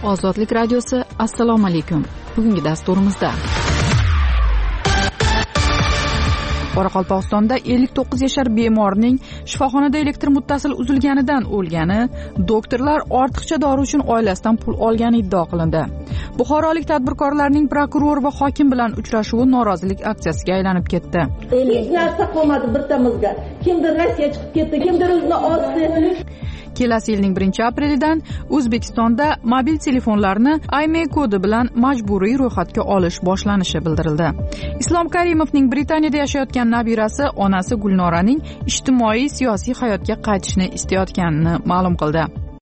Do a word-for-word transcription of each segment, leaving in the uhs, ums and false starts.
Ozodlik radiosi, assalomu alaykum. Bugungi dasturimizda Qoraqalpog'istonda ellik to'qqiz yashar bemorning shifoxonada elektr muttasil uzilganidan o'lgani, doktorlar ortiqcha dori uchun oilasidan pul olgani iddao qilindi. Buxorolik tadbirkorlarning prokuror va hokim bilan uchrashuvi norozilik aksiyasiga aylanib ketdi. Hech narsa qolmadi birtamizga. Kimdir Rossiya chiqib ketdi, kimdir o'zini oldi. Kelasi yilning birinchi aprelidan O'zbekistonda mobil telefonlarni I M E I kodi bilan majburiy ro'yxatga olish boshlanishi bildirildi. Islom Karimovning Britaniyada yashayotgan nabirasi onasi Gulnoraning ijtimoiy siyosiy hayotga qaytishni istayotganini ma'lum qildi.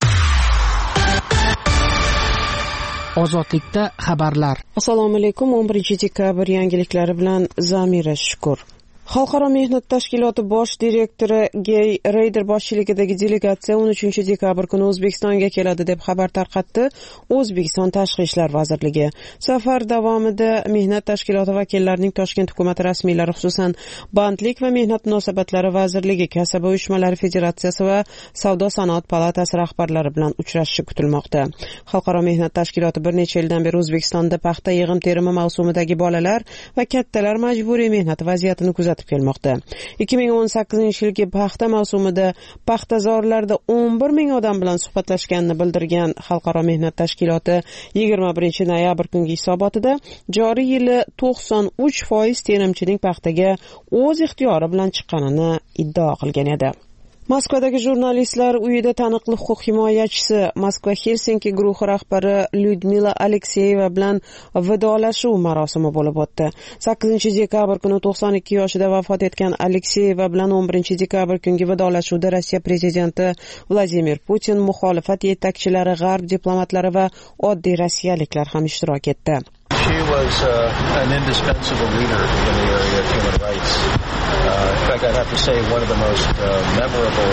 Ozodlikda xabarlar. Assalomu alaykum. o'n birinchi dekabr yangiliklari bilan Zamira Shukur. Xalqaro mehnat tashkiloti bosh direktori Gey Reyder boshchiligidagi delegatsiya o'n uchinchi dekabr kuni O'zbekistonga keladi deb xabar tarqatdi O'zbekiston Tashqi ishlar vazirligi. Safar davomida mehnat tashkiloti vakillarining Toshkent hukumat rasmiylari, xususan Bandlik va mehnat munosabatlari vazirligi, Kasaba uyushmalari federatsiyasi va Savdo sanoat palatasi rahbarlari bilan uchrashishi kutilmoqda. Xalqaro mehnat tashkiloti bir necha yildan beri O'zbekistonda paxta yig'im terimi mavsumidagi bolalar va kattalar majburiy mehnat vaziyatini kuzatib kelmoqda. ikki ming o'n sakkizinchi yilgi paxta mavsumida paxtazorlarda o'n bir ming odam bilan suhbatlashganini bildirgan Xalqaro mehnat tashkiloti yigirma birinchi noyabr kungi hisobotida joriy yili to'qson uch foiz terimchining paxtaga o'z ixtiyori bilan chiqqanini iddao qilgan edi. Moskvadagi jurnalistlar uyida taniqli huquq himoyachisi, Moskva Helsinki guruhi rahbari Lyudmila Alekseyeva bilan vidolashuv marosimi bo'lib o'tdi. sakkizinchi dekabr kuni to'qson ikki yoshida vafot etgan Alekseyeva bilan o'n birinchi dekabr kungi vidolashuvda Rossiya prezidenti Vladimir Putin, muxolifat yetakchilari, g'arb diplomatlari va oddiy rossiyaliklar ham ishtirok etdi. She was uh, an indispensable leader in the area of human rights. Uh, in fact, I'd have to say one of the most uh, memorable.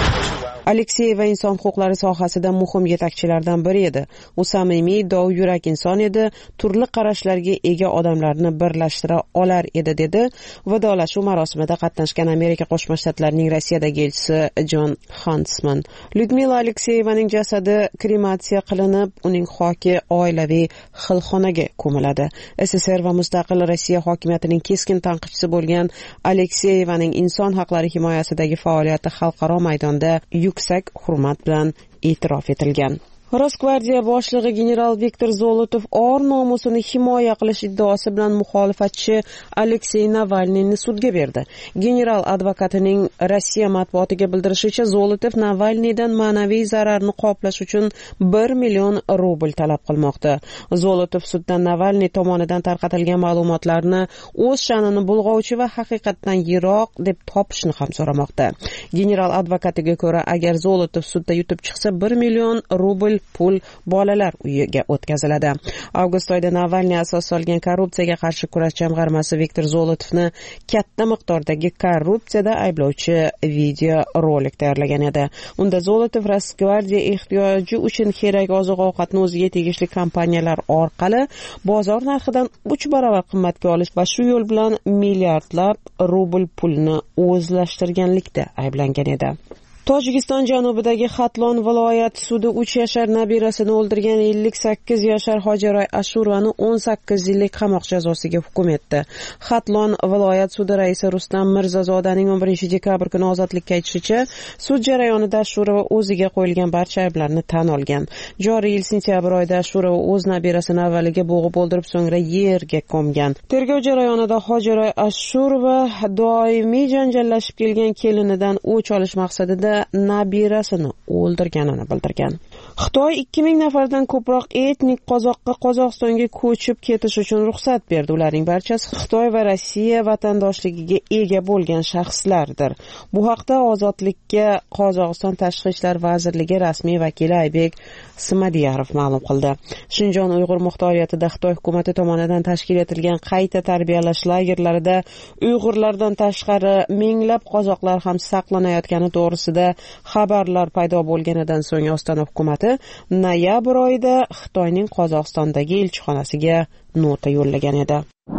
Alekseyeva inson huquqlari sohasida muhim yetakchilardan biri edi. U samimiy, dov yurak inson edi, turli qarashlarga ega odamlarni birlashtira olar edi, dedi vidolashuv marosimida qatnashgan Amerika Qo'shma Shtatlarining Rossiyadagi elchisi Jon Huntsman. Lyudmila Alekseyevaning jasadi krematsiya qilinib, uning xoki oilaviy xilxonaga ko'miladi. S S R va mustaqil Rossiya hokimiyatining keskin tanqidchisi bo'lgan Alekseyevaning inson haqlari himoyasidagi faoliyati xalqaro maydonda yuksak hurmat bilan e'tirof etilgan. Rosgvardiya boshlig'i general Viktor Zolotov or nomusini himoya qilish iddaosi bilan muxolifatchi Aleksey Navalniyni sudga berdi. General advokatining Rossiya matbuotiga bildirishicha, Zolotov Navalniydan ma'naviy zararni qoplash uchun bir million rubl talab qilmoqda. Zolotov suddan Navalniy tomonidan tarqatilgan ma'lumotlarni o'z sha'nini bulg'ovchi va haqiqatdan yiroq deb topishni ham so'ramoqda. General advokatiga ko'ra, agar Zolotov sudda yutib chiqsa, bir million rubl pul bolalar uyiga o'tkaziladi. Avgust oyida Navalniy asos solgan korrupsiyaga qarshi kurash jamg'armasi Viktor Zolotovni katta miqdordagi korrupsiyada ayblovchi video rolik tayyorlagan edi. Unda Zolotov Rosgvardiya ehtiyoji uchun kerak oziq-ovqatni o'ziga tegishli kompaniyalar orqali bozor narxidan uch barobar qimmatga olish va shu yo'l bilan milliardlab rubl pulni o'zlashtirganlikda ayblangan edi. Tojikiston janubidagi Xatlon viloyat sudi uch yashar nabirasini o'ldirgan ellik sakkiz yashar Hojiroy Ashurovani o'n sakkiz yillik qamoq jazosiga hukm etdi. Xatlon viloyat sudi raisi Rustam Mirzazodaning o'n birinchi dekabr kuni ozodlikka aytishicha, sud jarayonida Ashurova o'ziga qo'yilgan barcha ayblarni tan olgan. Joriy yil sentyabr oyida Ashurova o'z nabirasini avvaliga bo'g'ib o'ldirib, so'ngra yerga ko'mgan. Tergov jarayonida Hojiroy Ashurova doimiy janjallashib kelgan kelinidan o'ch olish maqsadida nabirasini o'ldirganini bildirgan. Xitoy ikki ming nafardan ko'proq etnik qozoqqa Qozog'istonga ko'chib ketish uchun ruxsat berdi. Ularning barchasi Xitoy va Rossiya vatandoshligiga ega bo'lgan shaxslardir. Bu haqda Ozodlikka Qozog'iston Tashqi ishlar vazirligi rasmiy vakili Aybek Smadiyarov ma'lum qildi. Shinjon Uyg'ur muxtoriyatida Xitoy hukumati tomonidan tashkil etilgan qayta tarbiyalash lagerlarida Uyg'urlardan tashqari minglab qozoqlar ham saqlanayotgani to'g'risida xabarlar paydo bo'lganidan so'ng Ostona hukumati noyabr oyida Xitoyning Qozog'istondagi elchixonasiga nota yo'llagan edi.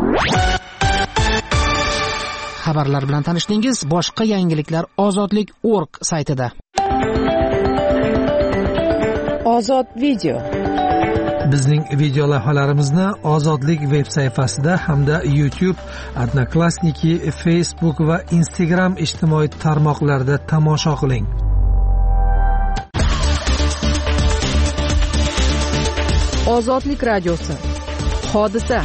Xabarlar bilan tanishdingiz. Boshqa yangiliklar ozodlik nokta org saytida. Ozod video. Bizning video lavhalarimizni Ozodlik veb sayfasida hamda YouTube, Odnoklassniki, Facebook va Instagram ijtimoiy tarmoqlarida tomosha qiling. Ozodlik radiosi. Hodisa.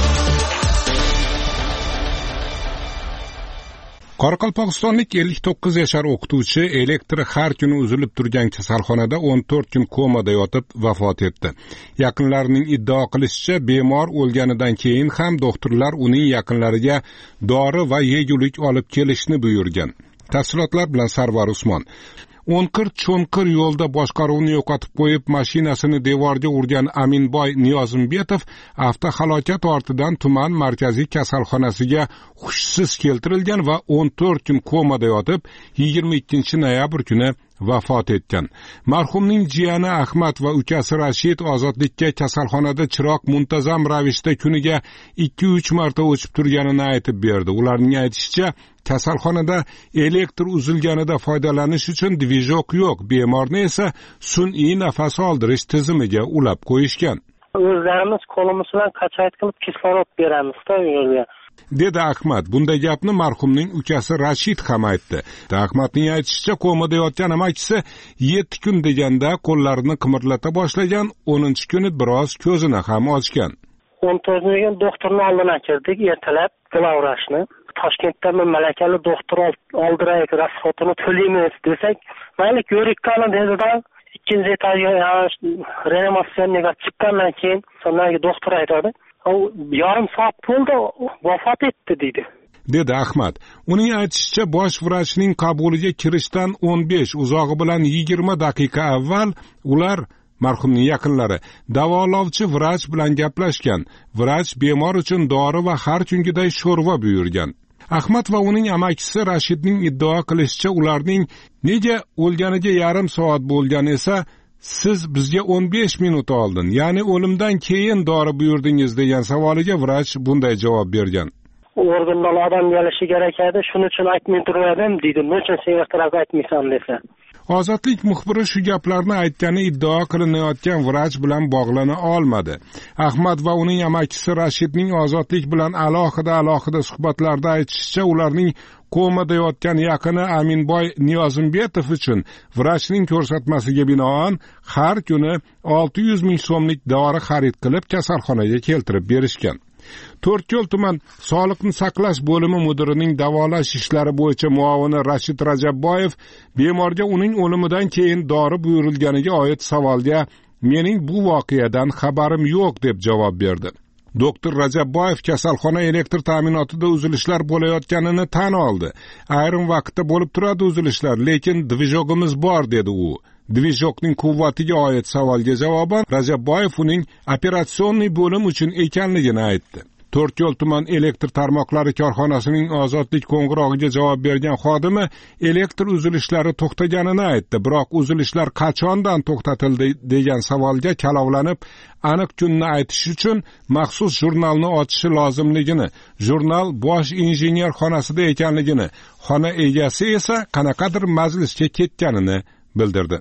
Qoraqalpog'istonlik ellik to'qqiz yashar o'qituvchi elektri har kuni uzilib turgan kasalxonada o'n to'rt kun komada yotib vafot etdi. Yaqinlarining iddao qilishicha, bemor o'lganidan keyin ham doktorlar uning yaqinlariga dori va yegulik olib kelishni buyurgan. Tafsilotlar bilan Sarvar Usmon. O'nqir cho'nqir yo'lda boshqaruvni yo'qotib qo'yib, mashinasini devorga urgan Aminboy Niyozimbetov avtohalokat ortidan tuman markaziy kasalxonasiga hushsiz keltirilgan va o'n to'rt kun komada yotib, yigirma ikkinchi noyabr kuni vafot etgan. Marhumning jiyani Ahmad va ukasi Rashid ozodlikka kasalxonada chiroq muntazam ravishda kuniga ikki uch marta o'chib turganini aytib berdi. Ularning aytishicha, kasalxonada elektr uzilganida foydalanish uchun dvijok yo'q, bemorni esa sun'iy nafas oldirish tizimiga ulab qo'yishgan. O'zlarimiz qo'limiz bilan qachayt qilib kislorod beramiz-da yo'lga, dedi Ahmad. Bunday gapni marhumning ukasi Rashid ham aytdi. Ahmadning aytishicha, komada yotgan amakisi yetti kun deganda qo'llarini qimirlata boshlagan, o'ninchi kuni biroz ko'zini ham ochgan. o'n to'rtinchi kun doktorning oldiga kirdik, ertalab glavvrashni. Toshkentda malakali doktor oldiraylik, rasxotini to'laymiz desak, mayli ko'rik qilin dedi-da, ikkinchi etajga reanimatsiyaga chiqqandan keyin sonraki doktor aytadi, "U yarim soat bo'ldi, vafot etdi" dedi. dedi Ahmad. Uning aytishicha, bosh vrachning qabuliga kirishdan o'n besh, uzog'i bilan yigirma daqiqa avval ular marhumning yaqinlari davolovchi vrach bilan gaplashgan. Vrach bemor uchun dori va har kungiday sho'rva buyurgan. Ahmad va uning amakisi Rashidning iddao qilishicha, ularning nega o'lganiga yarim soat bo'lgan esa, siz bizga o'n besh minut oldin, ya'ni o'limdan keyin dori buyurdingiz degan savoliga vrach bunday javob bergan. Organdan odam kelishi kerak edi, shuning uchun aytmay turmadim dedi. Nechun sen vaqtlarga aytmaysan desa. Ozodlik muxbiri shu gaplarni aytgani iddao qilinayotgan vrach bilan bog'lana olmadi. Ahmad va uning amakisi Rashidning Ozodlik bilan alohida-alohida suhbatlarda aytishicha, ularning komada yotgan yaqini Aminboy Niyozimbetov uchun vrachning ko'rsatmasiga binoan har kuni olti yuz ming so'mlik dori xarid qilib kasalxonaga keltirib berishgan. To'rtko'l tuman Sog'liqni saqlash bo'limi mudirining davolash ishlari bo'yicha muavini Rashid Rajabboyev bemorga uning o'limidan keyin dori buyurilganiga oid savolga "Mening bu voqeadan xabarim yo'q" deb javob berdi. Doktor Rajabboyev kasalxona elektr ta'minotida uzilishlar bo'layotganini tan oldi. Ayrim vaqtda bo'lib turadi uzilishlar, lekin dvijogimiz bor dedi u. Dvijokning quvvatiga oid savolga javoban Rajabboyev uning operatsionniy bo'lim uchun ekanligini aytdi. To'rtko'l tuman elektr tarmoqlari korxonasining Ozodlik qo'ng'irog'iga javob bergan xodimi elektr uzilishlari to'xtaganini aytdi, biroq uzilishlar qachondan to'xtatildi degan savolga kalovlanib, aniq kunni aytish uchun maxsus jurnalni ochishi lozimligini, jurnal bosh injener xonasida ekanligini, xona egasi esa qanaqadir majlisga ketganini bildirdi.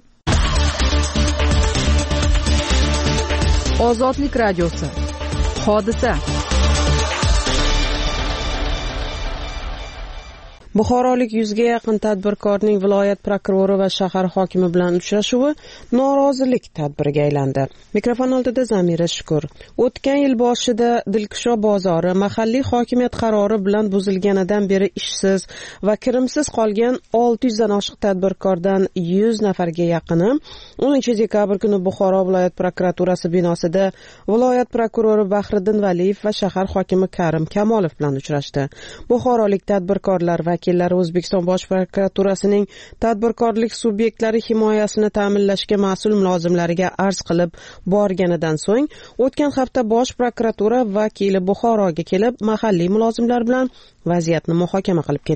Ozodlik radiosi. Hodisa. Buxorolik yuzga yaqin tadbirkorning viloyat prokurori va shahar hokimi bilan uchrashuvi norozilik tadbiriga aylandi. Mikrofon oldida Zamira Shukur. O'tgan yil boshida Dilkusho bozori mahalliy hokimiyat qarori bilan buzilganidan beri ishsiz va kirimsiz qolgan olti yuz dan oshiq tadbirkordan yuz nafarga yaqini o'ninchi dekabr kuni Buxoro viloyat prokuraturasi binosida viloyat prokurori Bahriddin Valiyev va shahar hokimi Karim Kamolov bilan uchrashdi. Buxorolik tadbirkorlar va vakillari O'zbekiston Bosh prokuraturasining tadbirkorlik subyektlari himoyasini ta'minlashga mas'ul mulozimlariga arz qilib borganidan so'ng o'tgan hafta Bosh prokuratura vakili Buxoroga kelib mahalliy mulozimlar bilan vaziyatni muhokama qilib ketgan.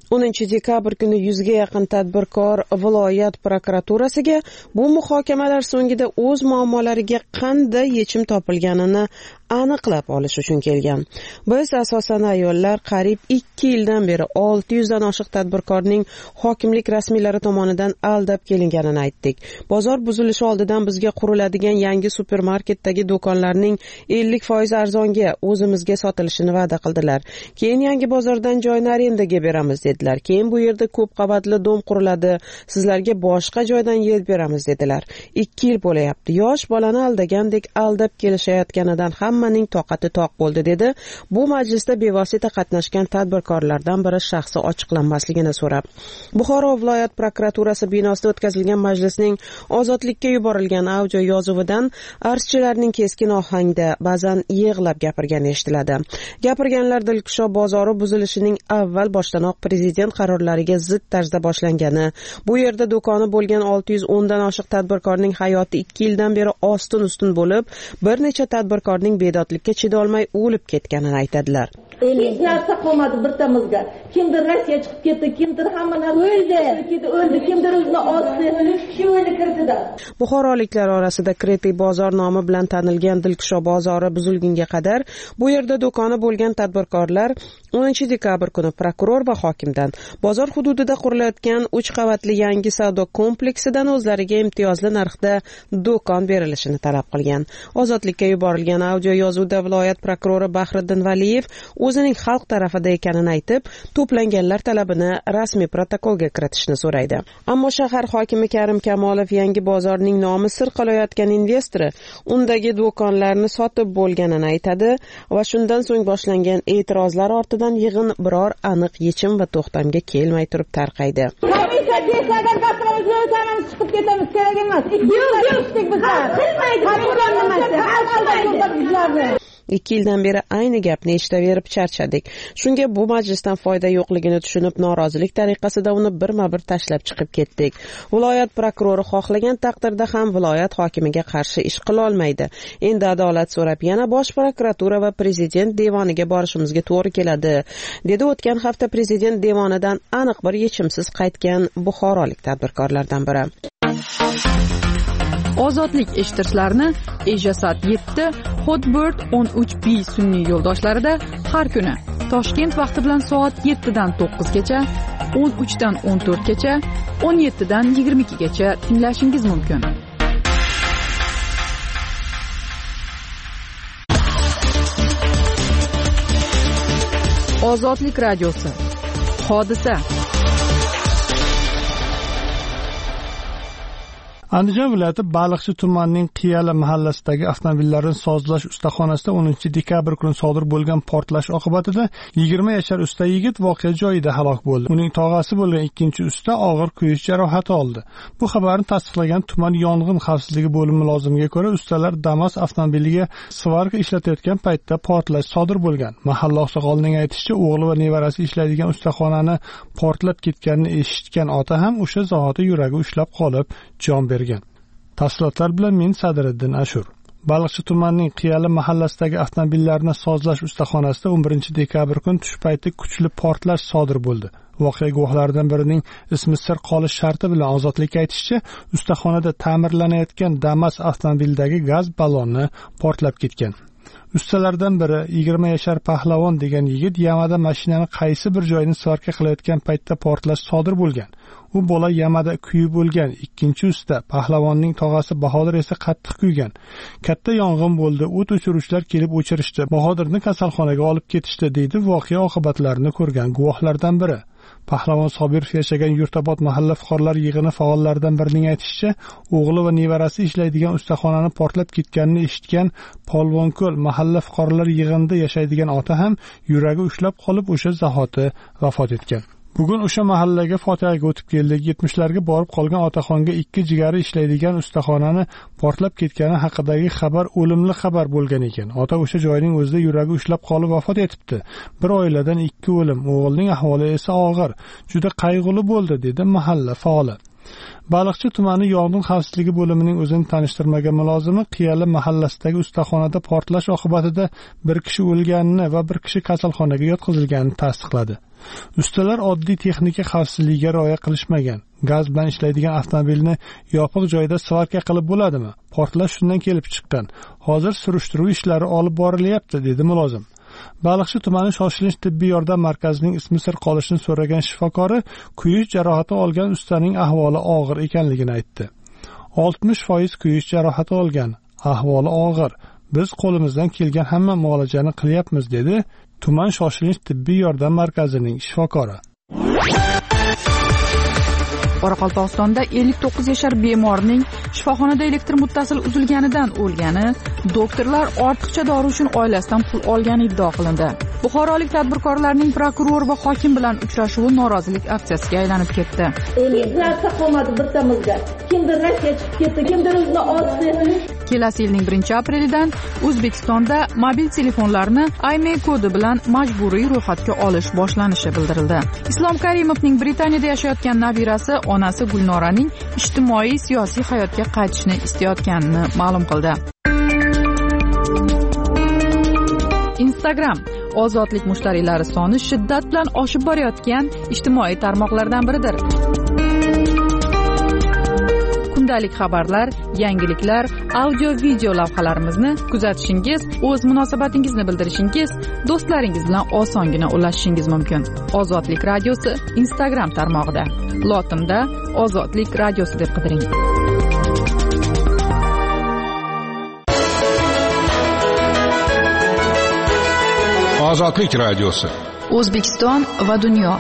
o'ninchi dekabr kuni yuzga yaqin tadbirkor viloyat prokuraturasiga bu muhokamalar so'ngida o'z muammolariga qanday yechim topilganini aniqlab olish uchun kelgan. Biz asosan ayollar qariyb ikki yildan beri olti yuzdan oshiq tadbirkorning hokimlik rasmiylari tomonidan aldab kelinganini aytdik. Bozor buzilishi oldidan bizga quriladigan yangi supermarketdagi do'konlarning ellik foiz arzonga o'zimizga sotilishini va'da qildilar. Keyin yangi bozordan joyni arendaga beramiz dedilar. Keyin bu yerda ko'p qavatli dom quriladi, sizlarga boshqa joydan yer beramiz dedilar. ikki yil bo'layapti. Yosh bolani aldagandek aldab kelishayotganidan hammaning toqati toq bo'ldi dedi. Bu majlisda bevosita qatnashgan tadbirkorlardan biri shaxsi ochiqlanmasligini so'rab. Buxoro viloyat prokuraturasi binosida o'tkazilgan majlisning ozodlikka yuborilgan audio yozuvidan arzchilarning keskin ohangda, ba'zan yig'lab gapirgani eshitiladi. Gapirganlar Dilkusho bozori buzilishining avval boshdanoq prezident qarorlariga zid tarzda boshlangani, bu yerda do'koni bo'lgan olti yuz o'n dan oshiq tadbirkorning hayoti ikki yildan beri ostin-ustun bo'lib, bir necha tadbirkorning bedodlikka chidolmay o'lib ketganini aytadilar. Hech narsa qolmadi birtamizga. Kimdir Rossiya chiqib ketdi, kimdir hamma narsa o'ldi, o'ldi, kimdir o'zini otdi, kishi o'ldi kirdida. Buxoroliklar orasida Kretiy bozor nomi bilan tanilgan Dilkusho bozori buzilgunga qadar bu yerda do'koni bo'lgan tadbirkorlar o'ninchi dekabr kuni prokuror va hokimdan bozor hududida qurilayotgan uch qavatli yangi savdo kompleksidan o'zlariga imtiyozli narxda do'kon berilishini talab qilgan. Ozodlikka yuborilgan audio yozuvda viloyat prokurori Bahriddin Valiyev o'zining xalq tarafida ekanini aytib, to'planganlar talabini rasmiy protokolga kiritishni so'raydi. Ammo shahar hokimi Karim Kamolov yangi bozorning nomi sir qilayotgan investori undagi do'konlarni sotib bo'lganini aytadi va shundan so'ng boshlangan e'tirozlar ortidan yig'in biror aniq yechim va to'xtamga kelmay turib tarqaydi. Komissiya kesagan gaplarimizni o'tamiz, chiqib ketamiz, kerak emas. Yo'q, yo'q, bizlar qilmaydi. ikki yildan beri ayni gapni eshitaverib charchadik. Shunga bu majlisdan foyda yo'qligini tushunib, norozilik tariqasida uni birma-bir tashlab chiqib ketdik. Viloyat prokurori xohlagan taqdirda ham viloyat hokimiga qarshi ish qila olmaydi. Endi adolat so'rab yana bosh prokuratura va prezident devoniga borishimizga to'g'ri keladi, dedi o'tgan hafta prezident devonidan aniq bir yechimsiz qaytgan buxorolik tadbirkorlardan biri. Ozodlik eshittirishlarni Ejasat yetti, Hotbird o'n uch B sun'iy yo'ldoshlarida har kuni Toshkent vaqti bilan soat yettidan to'qqizgacha, o'n uchdan o'n to'rtgacha, o'n yettidan yigirma ikkigacha tinglashingiz mumkin. Ozodlik radiosi. Hodisa. Andijon viloyati Baliqchi tumanining Qiyali mahallasidagi avtomobillarni sozlash ustaxonasida o'ninchi dekabr kuni sodir bo'lgan portlash oqibatida yigirma yashar usta yigit voqea joyida halok bo'ldi. Uning tog'asi bo'lgan ikkinchi usta og'ir kuyish jarohati oldi. Bu xabarni tasdiqlagan tuman yong'in xavfsizligi bo'limi mulozimiga ko'ra, ustalar Damas avtomobiliga svarka ishlatayotgan paytda portlash sodir bo'lgan. Mahalla oqsoqolining aytishicha, o'g'li va nevarasi ishlaydigan ustaxonani portlab ketganini eshitgan ota ham o'sha zahoti yuragi ushlab qolib, jon bergan. Tafsilotlar bilan men Sadiriddin Ashur. Baliqchi tumanining Qiyali mahallasidagi avtomobillarni sozlash ustaxonasida o'n birinchi dekabr kuni tush payti kuchli portlash sodir bo'ldi. Voqea guvohlaridan birining ismi sir qolish sharti bilan ozodlikka aytishicha, ustaxonada ta'mirlanayotgan Damas avtomobilidagi gaz balloni portlab ketgan. Ustalardan biri yigirma yashar Pahlavon degan yigit yamada mashinani qaysi bir joyini svarka qilayotgan paytda portlash sodir bo'lgan. U bola yamada kuyib o'lgan. Ikkinchi usta Pahlavonning tog'asi Bahodir esa qattiq kuygan. Katta yong'in bo'ldi. O't o'chiruvchilar kelib o'chirishdi. Bahodirni kasalxonaga olib ketishdi, deydi voqea oqibatlarini ko'rgan guvohlardan biri. Pahlavon Sobirov yashagan Yurtabod mahalla fuqarolar yig'ini faollaridan birining aytishicha, o'g'li va nevarasi ishlaydigan ustaxonani portlab ketganini eshitgan Polvonko'l mahalla fuqarolar yig'inida yashaydigan ota ham yuragi ushlab qolib o'sha zahoti vafot etgan. Bugun o'sha mahallaga fotihaga o'tib keldik. yetmishlarga borib qolgan otaxonga ikki jigari ishlaydigan ustaxonani portlab ketgani haqidagi xabar o'limli xabar bo'lgan ekan. Ota o'sha joyning o'zida yuragi ushlab qolib vafot etibdi. Bir oiladan ikki o'lim, o'g'ilning ahvoli esa og'ir. Juda qayg'uli bo'ldi, dedi mahalla faoli. Baliqchi tumani yong'in xavfsizligi bo'limining o'zini tanishtirmagan mulozimi Qiyali mahallasidagi ustaxonada portlash oqibatida bir kishi o'lganini va bir kishi kasalxonaga yotqizilganini tasdiqladi. Ustalar oddiy texnika xavfsizligiga rioya qilishmagan. Gaz bilan ishlaydigan avtomobilni yopiq joyda svarka qilib bo'ladimi? Portlash shundan kelib chiqqan. Hozir surishtiruv ishlari olib borilyapti, dedi mulozim. Baliqchi tumani shoshilinch tibbiy yordam markazining ismi sir qolishini so'ragan shifokori kuyish jarohati olgan ustaning ahvoli og'ir ekanligini aytdi. oltmish foiz kuyish jarohati olgan, ahvoli og'ir. Biz qo'limizdan kelgan hamma muolajani qilyapmiz, dedi tuman shoshilinch tibbiy yordam markazining shifokori. Qoraqalpog'istonda ellik to'qqiz yashar bemorning shifoxonada elektr muttasil uzilganidan o'lgani, doktorlar ortiqcha dori uchun oilasidan pul olgani iddia qilindi. Buxorolik tadbirkorlarning prokuror va hokim bilan uchrashuvi norozilik aksiyasiga aylanib ketdi. Hech narsa qolmadi birtamizga. Kimdir Rossiya chiqib ketdi, kimdir o'zini otdi. Kelasi yilning birinchi aprelidan O'zbekistonda mobil telefonlarni I M E I kodi bilan majburiy ro'yxatga olish boshlanishi bildirildi. Islom Karimovning Britaniyada yashayotgan nabirasi onasi Gulnoraning ijtimoiy siyosiy hayotga qaytishni istayotganini ma'lum qildi. Instagram ozodlik mushtariylari soni shiddat bilan oshib borayotgan ijtimoiy tarmoqlardan biridir. Kundalik xabarlar, yangiliklar, audio-video lavhalarimizni kuzatishingiz, o'z munosabatingizni bildirishingiz, do'stlaringiz bilan osongina ulashishingiz mumkin. Ozodlik radiosi Instagram tarmog'ida. Lotinda Ozodlik radiosi deb qidiring. Ozodlik radiosi. O'zbekiston va dunyo.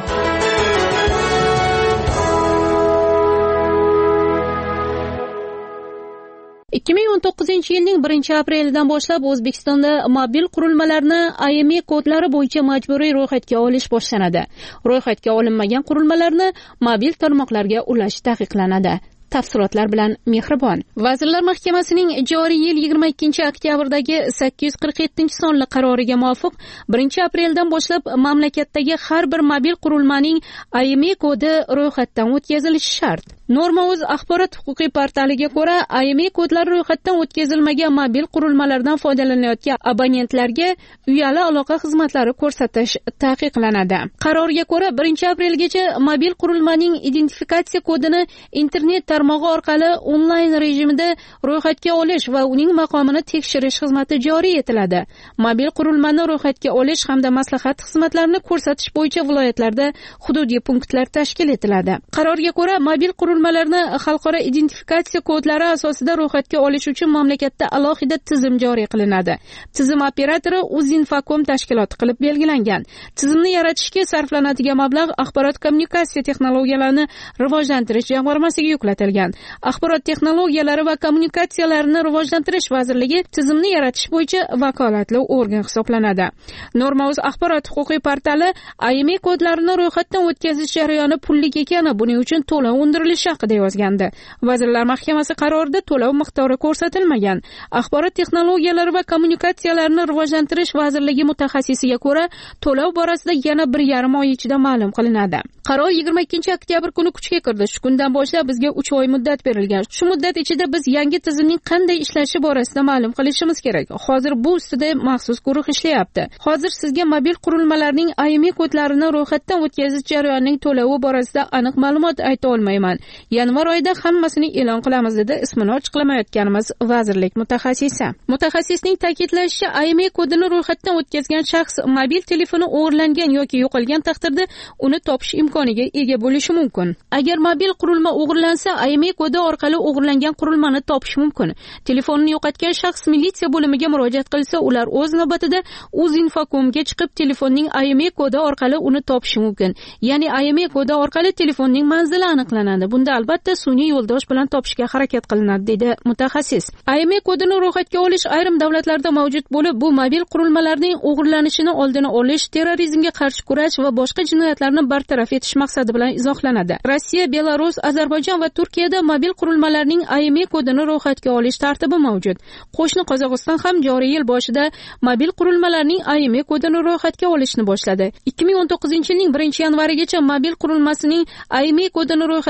ikki ming o'n to'qqizinchi yilning birinchi aprelidan boshlab O'zbekistonda mobil qurilmalarni I M E I kodlari bo'yicha majburiy ro'yxatga olish boshlanadi. Ro'yxatga olinmagan qurilmalarni mobil tarmoqlarga ulash taqiqlanadi. Tafsilotlar bilan Mehribon. Vazirlar Mahkamasining joriy yil yigirma ikkinchi oktyabrdagi sakkiz yuz qirq yettinchi sonli qaroriga muvofiq birinchi apreldan boshlab mamlakatdagi har bir mobil qurilmaning I M E I kodi ro'yxatdan o'tkazilishi shart. Norma.uz axborot huquqiy portaliga ko'ra, I M E I kodlari ro'yxatdan o'tkazilmagan mobil qurilmalardan foydalanayotgan abonentlarga uyali aloqa xizmatlari ko'rsatish taqiqlanadi. Qarorga ko'ra, birinchi aprelgacha mobil qurilmaning identifikatsiya kodini internet tarmog'i orqali onlayn rejimida ro'yxatga olish va uning maqomini tekshirish xizmati joriy etiladi. Mobil qurilmani ro'yxatga olish hamda maslahat xizmatlarini ko'rsatish bo'yicha viloyatlarda hududiy punktlar tashkil etiladi. Qarorga ko'ra, mobil qurilmalarni xalqaro identifikatsiya kodlari asosida ro'yxatga olish uchun mamlakatda alohida tizim joriy qilinadi. Tizim operatori Uzinfocom tashkiloti qilib belgilangan. Tizimni yaratishga sarflanadigan mablag' axborot kommunikatsiya texnologiyalarini rivojlantirish jamg'armasiga yuklatilgan. Axborot texnologiyalari va kommunikatsiyalarini rivojlantirish vazirligi tizimni yaratish bo'yicha vakolatli organ hisoblanadi. Norma.uz axborot huquqiy portali I M E I kodlarini ro'yxatdan o'tkazish jarayoni pullik ekani, buning uchun to'lov undirilishi haqida yozgandi. Vazirlar Mahkamasi qarorida to'lov miqdori ko'rsatilmagan. Axborot texnologiyalari va kommunikatsiyalarini rivojlantirish vazirligi mutaxassisiga ko'ra, to'lov borasida yana bir yarim oy ichida ma'lum qilinadi. Qaror yigirma ikkinchi oktyabr kuni kuchga kirdi. Shu kundan boshlab bizga uch oy muddat berilgan. Shu muddat ichida biz yangi tizimning qanday ishlashi borasida ma'lum qilishimiz kerak. Hozir bu ustida maxsus guruh ishlayapti. Hozir sizga mobil qurilmalarning I M E I kodlarini ro'yxatdan o'tkazish jarayonining to'lovi borasida aniq ma'lumot ayta olmayman. Yanvar oyida hammasini e'lon qilamiz, dedi ismini ochiqlamayotganimiz vazirlik mutaxassisi. Mutaxassisning ta'kidlashicha, I M E I kodini ro'yxatdan o'tkazgan shaxs mobil telefoni o'g'irlangan yoki yo'qolgan taqdirda uni topish imkoniga ega bo'lishi mumkin. Agar mobil qurilma o'g'irlansa, I M E I kodi orqali o'g'irlangan qurilmani topish mumkin. Telefonini yo'qotgan shaxs militsiya bo'limiga murojaat qilsa, ular o'z navbatida Uzinfocomga chiqib telefonning I M E I kodi orqali uni topishi mumkin. Ya'ni I M E I kodi orqali telefonning manzili aniqlanadi. Bunda albatta sun'iy yo'ldosh bilan topishga harakat qilinadi, dedi mutaxassis. I M E I kodini ro'yxatga olish ayrim davlatlarda mavjud bo'lib, bu mobil qurilmalarning o'g'irlanishini oldini olish, terrorizmga qarshi kurash va boshqa jinoyatlarni bartaraf etish maqsadi bilan izohlanadi. Rossiya, Belarus, Ozarbayjon va Turkiyada mobil qurilmalarning I M E I kodini ro'yxatga olish tartibi mavjud. Qo'shni Qozog'iston ham joriy yil boshida mobil qurilmalarning I M E I kodini ro'yxatga olishni boshladi. ikki ming o'n to'qqizinchi yilning birinchi yanvarigacha mobil qurilmasining I M E I kodini ro'yxatdan o'tkazib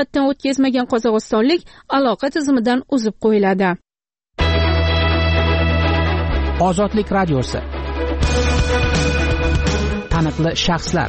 yetkazmagan qozog'istonlik aloqa tizimidan uzib qo'yiladi. Ozodlik radiosi. Taniqli shaxslar.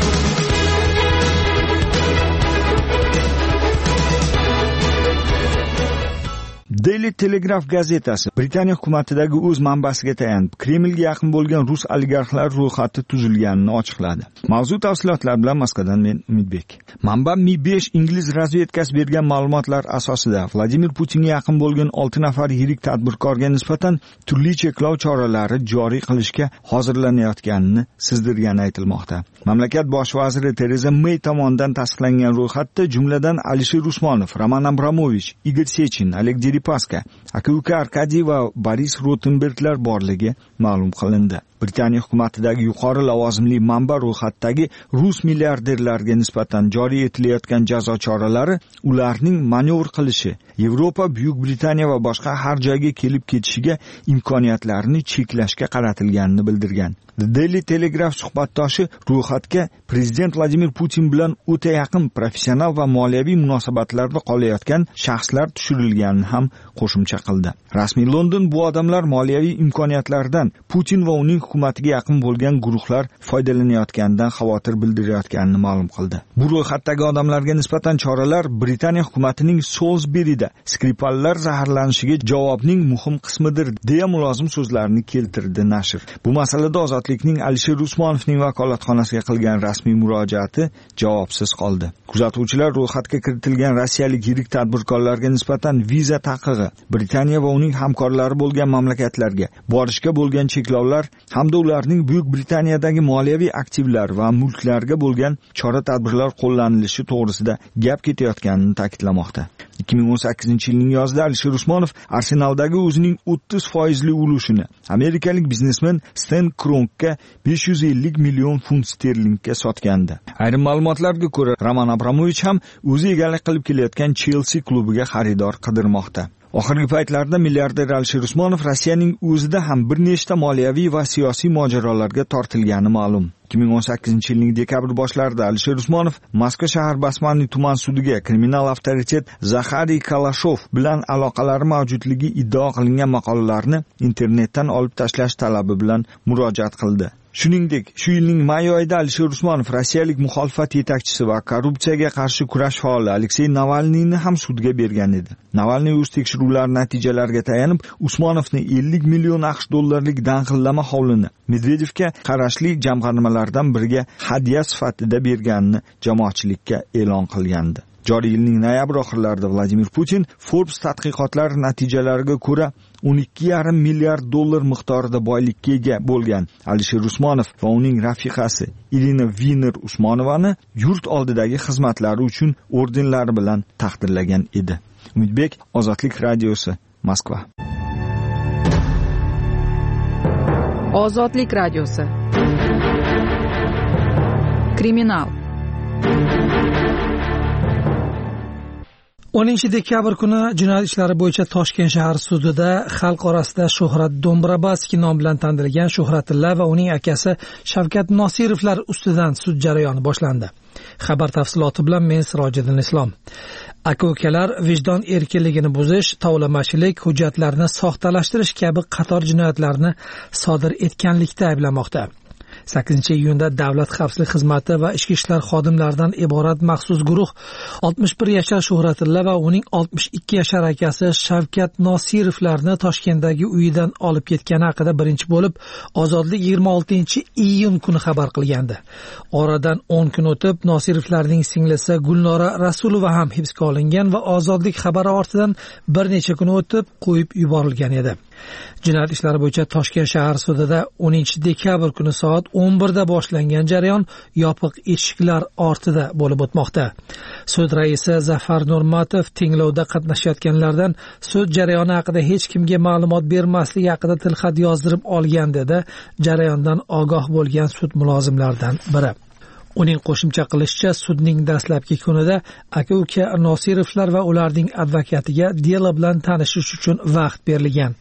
Daily Telegraph gazetasi Britaniya hukumatidagi o'z manbasiga tayanib, Kremlga yaqin bo'lgan rus oligarxlar ro'yxati tuzilganini ochiqladi. Mavzu tafsilotlar bilan Moskvadan men Umidbek. Manba Mi besh ingliz razvedkasi bergan ma'lumotlar asosida Vladimir Putinga yaqin bo'lgan olti nafar yirik tadbirkorga nisbatan turli cheklov choralari joriy qilishga hozirlanayotganini sezdirgani aytilmoqda. Mamlakat bosh vaziri Tereza May tomonidan tasdiqlangan ro'yxatda jumladan Alisher Usmonov, Roman Abramovich, Igor Sechin, Oleg Deripaska, aka-uka Arkadiy va Boris Rotenberglar borligi ma'lum qilindi. Britaniya hukumatidagi yuqori lavozimli manba ro'yxatdagi rus milliarderlarga nisbatan joriy etilayotgan jazo choralari ularning manevr qilishi, Yevropa, Buyuk Britaniya va boshqa har joyga kelib ketishiga imkoniyatlarini cheklashga qaratilganini bildirgan. The Daily Telegraph suhbatdoshi ro'yxatga prezident Vladimir Putin bilan o'ta yaqin professional va moliyaviy munosabatlarda qolayotgan shaxslar tushirilganini ham qo'shimcha qildi. Rasmiy London bu odamlar moliyaviy imkoniyatlardan Putin va uning hukumatiga yaqin bo'lgan guruhlar foydalanayotganidan xavotir bildirayotganini ma'lum qildi. Bu ro'yxatdagi odamlarga nisbatan choralar Britaniya hukumatining Salisbury'da Skripallar zaharlanishiga javobning muhim qismidir deya mulozim so'zlarini keltirdi nashr. Bu masalada ozodlikning Alisher Usmonovning vakolatxonasiga qilgan rasmiy murojaati javobsiz qoldi. Kuzatuvchilar ro'yxatga kiritilgan rossiyalik yirik tadbirkorlarga nisbatan viza taqiqi, Britaniya va uning hamkorlari bo'lgan mamlakatlarga borishga bo'lgan cheklovlar hamda ularning Buyuk Britaniyadagi moliyaviy aktivlar va mulklarga bo'lgan chora-tadbirlar qo'llanilishi to'g'risida gap ketayotganini ta'kidlamoqda. ikki ming o'n sakkizinchi yilning yozida Alisher Usmonov Arsenaldagi o'zining o'ttiz foizli ulushini amerikalik biznesmen Stan Kronkka besh yuz ellik million funt sterlingga sotgandi. Ayrim ma'lumotlarga ko'ra, Roman Abramovich ham o'zi egalik qilib kelayotgan Chelsea klubiga xaridor qidirmoqda. Oxirgi paytlarda milliarder Alisher Usmonov Rossiyaning o'zida ham bir nechta moliyaviy va siyosiy mojarolarga tortilgani ma'lum. ikki ming o'n sakkizinchi yilning dekabr boshlarida Alisher Usmonov Moskva shahar Basmanniy tuman sudiga kriminal avtoritet Zaxariy Kalashov bilan aloqalari mavjudligi iddao qilingan maqolalarni internetdan olib tashlash talabi bilan murojaat qildi. Shuningdek, shu yilning may oyida Alisher Usmonov rossiyalik muxolifat yetakchisi va korrupsiyaga qarshi kurash faoli Aleksey Navalniyni ham sudga bergan edi. Navalniy o'z tekshiruvlari natijalariga tayanib, Usmonovni ellik million aqsh dollarlik dang'illama hovlini Medvedevga qarashli jamg'armalardan biriga hadya sifatida berganini jamoatchilikka e'lon qilgandi. Joriy yilning noyabr oxirlarida Vladimir Putin Forbes tadqiqotlari natijalariga ko'ra o'n ikki yarim milliard dollar miqdorida boylikka ega bo'lgan Alisher Usmonov va uning rafiqasi Irina Viner Usmonovani yurt oldidagi xizmatlari uchun ordenlari bilan taqdirlagan edi. Umidbek, Ozodlik radiosi, Moskva. Ozodlik radiosi. Kriminal. o'ninchi dekabr kuni jinoyat ishlari bo'yicha Toshkent shahar sudida xalq orasida Shuhrat Do'mbrobasskiy nom bilan tanilgan Shuhratilla va uning akasi Shavkat Nosirovlar ustidan sud jarayoni boshlandi. Xabar tafsiloti bilan men Sirojiddin Islom. Aka-ukalar vijdon erkinligini buzish, tovlamachilik, hujjatlarni soxtalashtirish kabi qator jinoyatlarni sodir etganlikda ayblanmoqda. sakkizinchi iyunda Davlat xavfsizlik xizmati va ichki ishlar xodimlaridan iborat maxsus guruh oltmish bir yashar Shuhratilla va uning oltmish ikki yashar akasi Shavkat Nosirovlarni Toshkentdagi uyidan olib ketgani haqida birinchi bo'lib Ozodlik yigirma oltinchi iyun kuni xabar qilgandi. Oradan o'n kun o'tib Nosirovlarning singlisi Gulnora Rasulova ham hibsga olingan va Ozodlik xabari ortidan bir necha kun o'tib qo'yib yuborilgan edi. Jinoyat ishlari bo'yicha Toshkent shahar sudida o'ninchi dekabr kuni soat o'n birda boshlangan jarayon yopiq eshiklar ortida bo'lib o'tmoqda. Sud raisi Zafar Nurmatov tinglovda qatnashayotganlardan sud jarayoni haqida hech kimga ma'lumot bermasligi haqida tilxat yozdirib olgan dedi jarayondan ogoh bo'lgan sud mulozimlaridan biri. Uning qo'shimcha qilishicha, sudning dastlabki kunida aka-uka Nosirovlar va ularning advokatiga delo bilan tanishish uchun vaqt berilgan.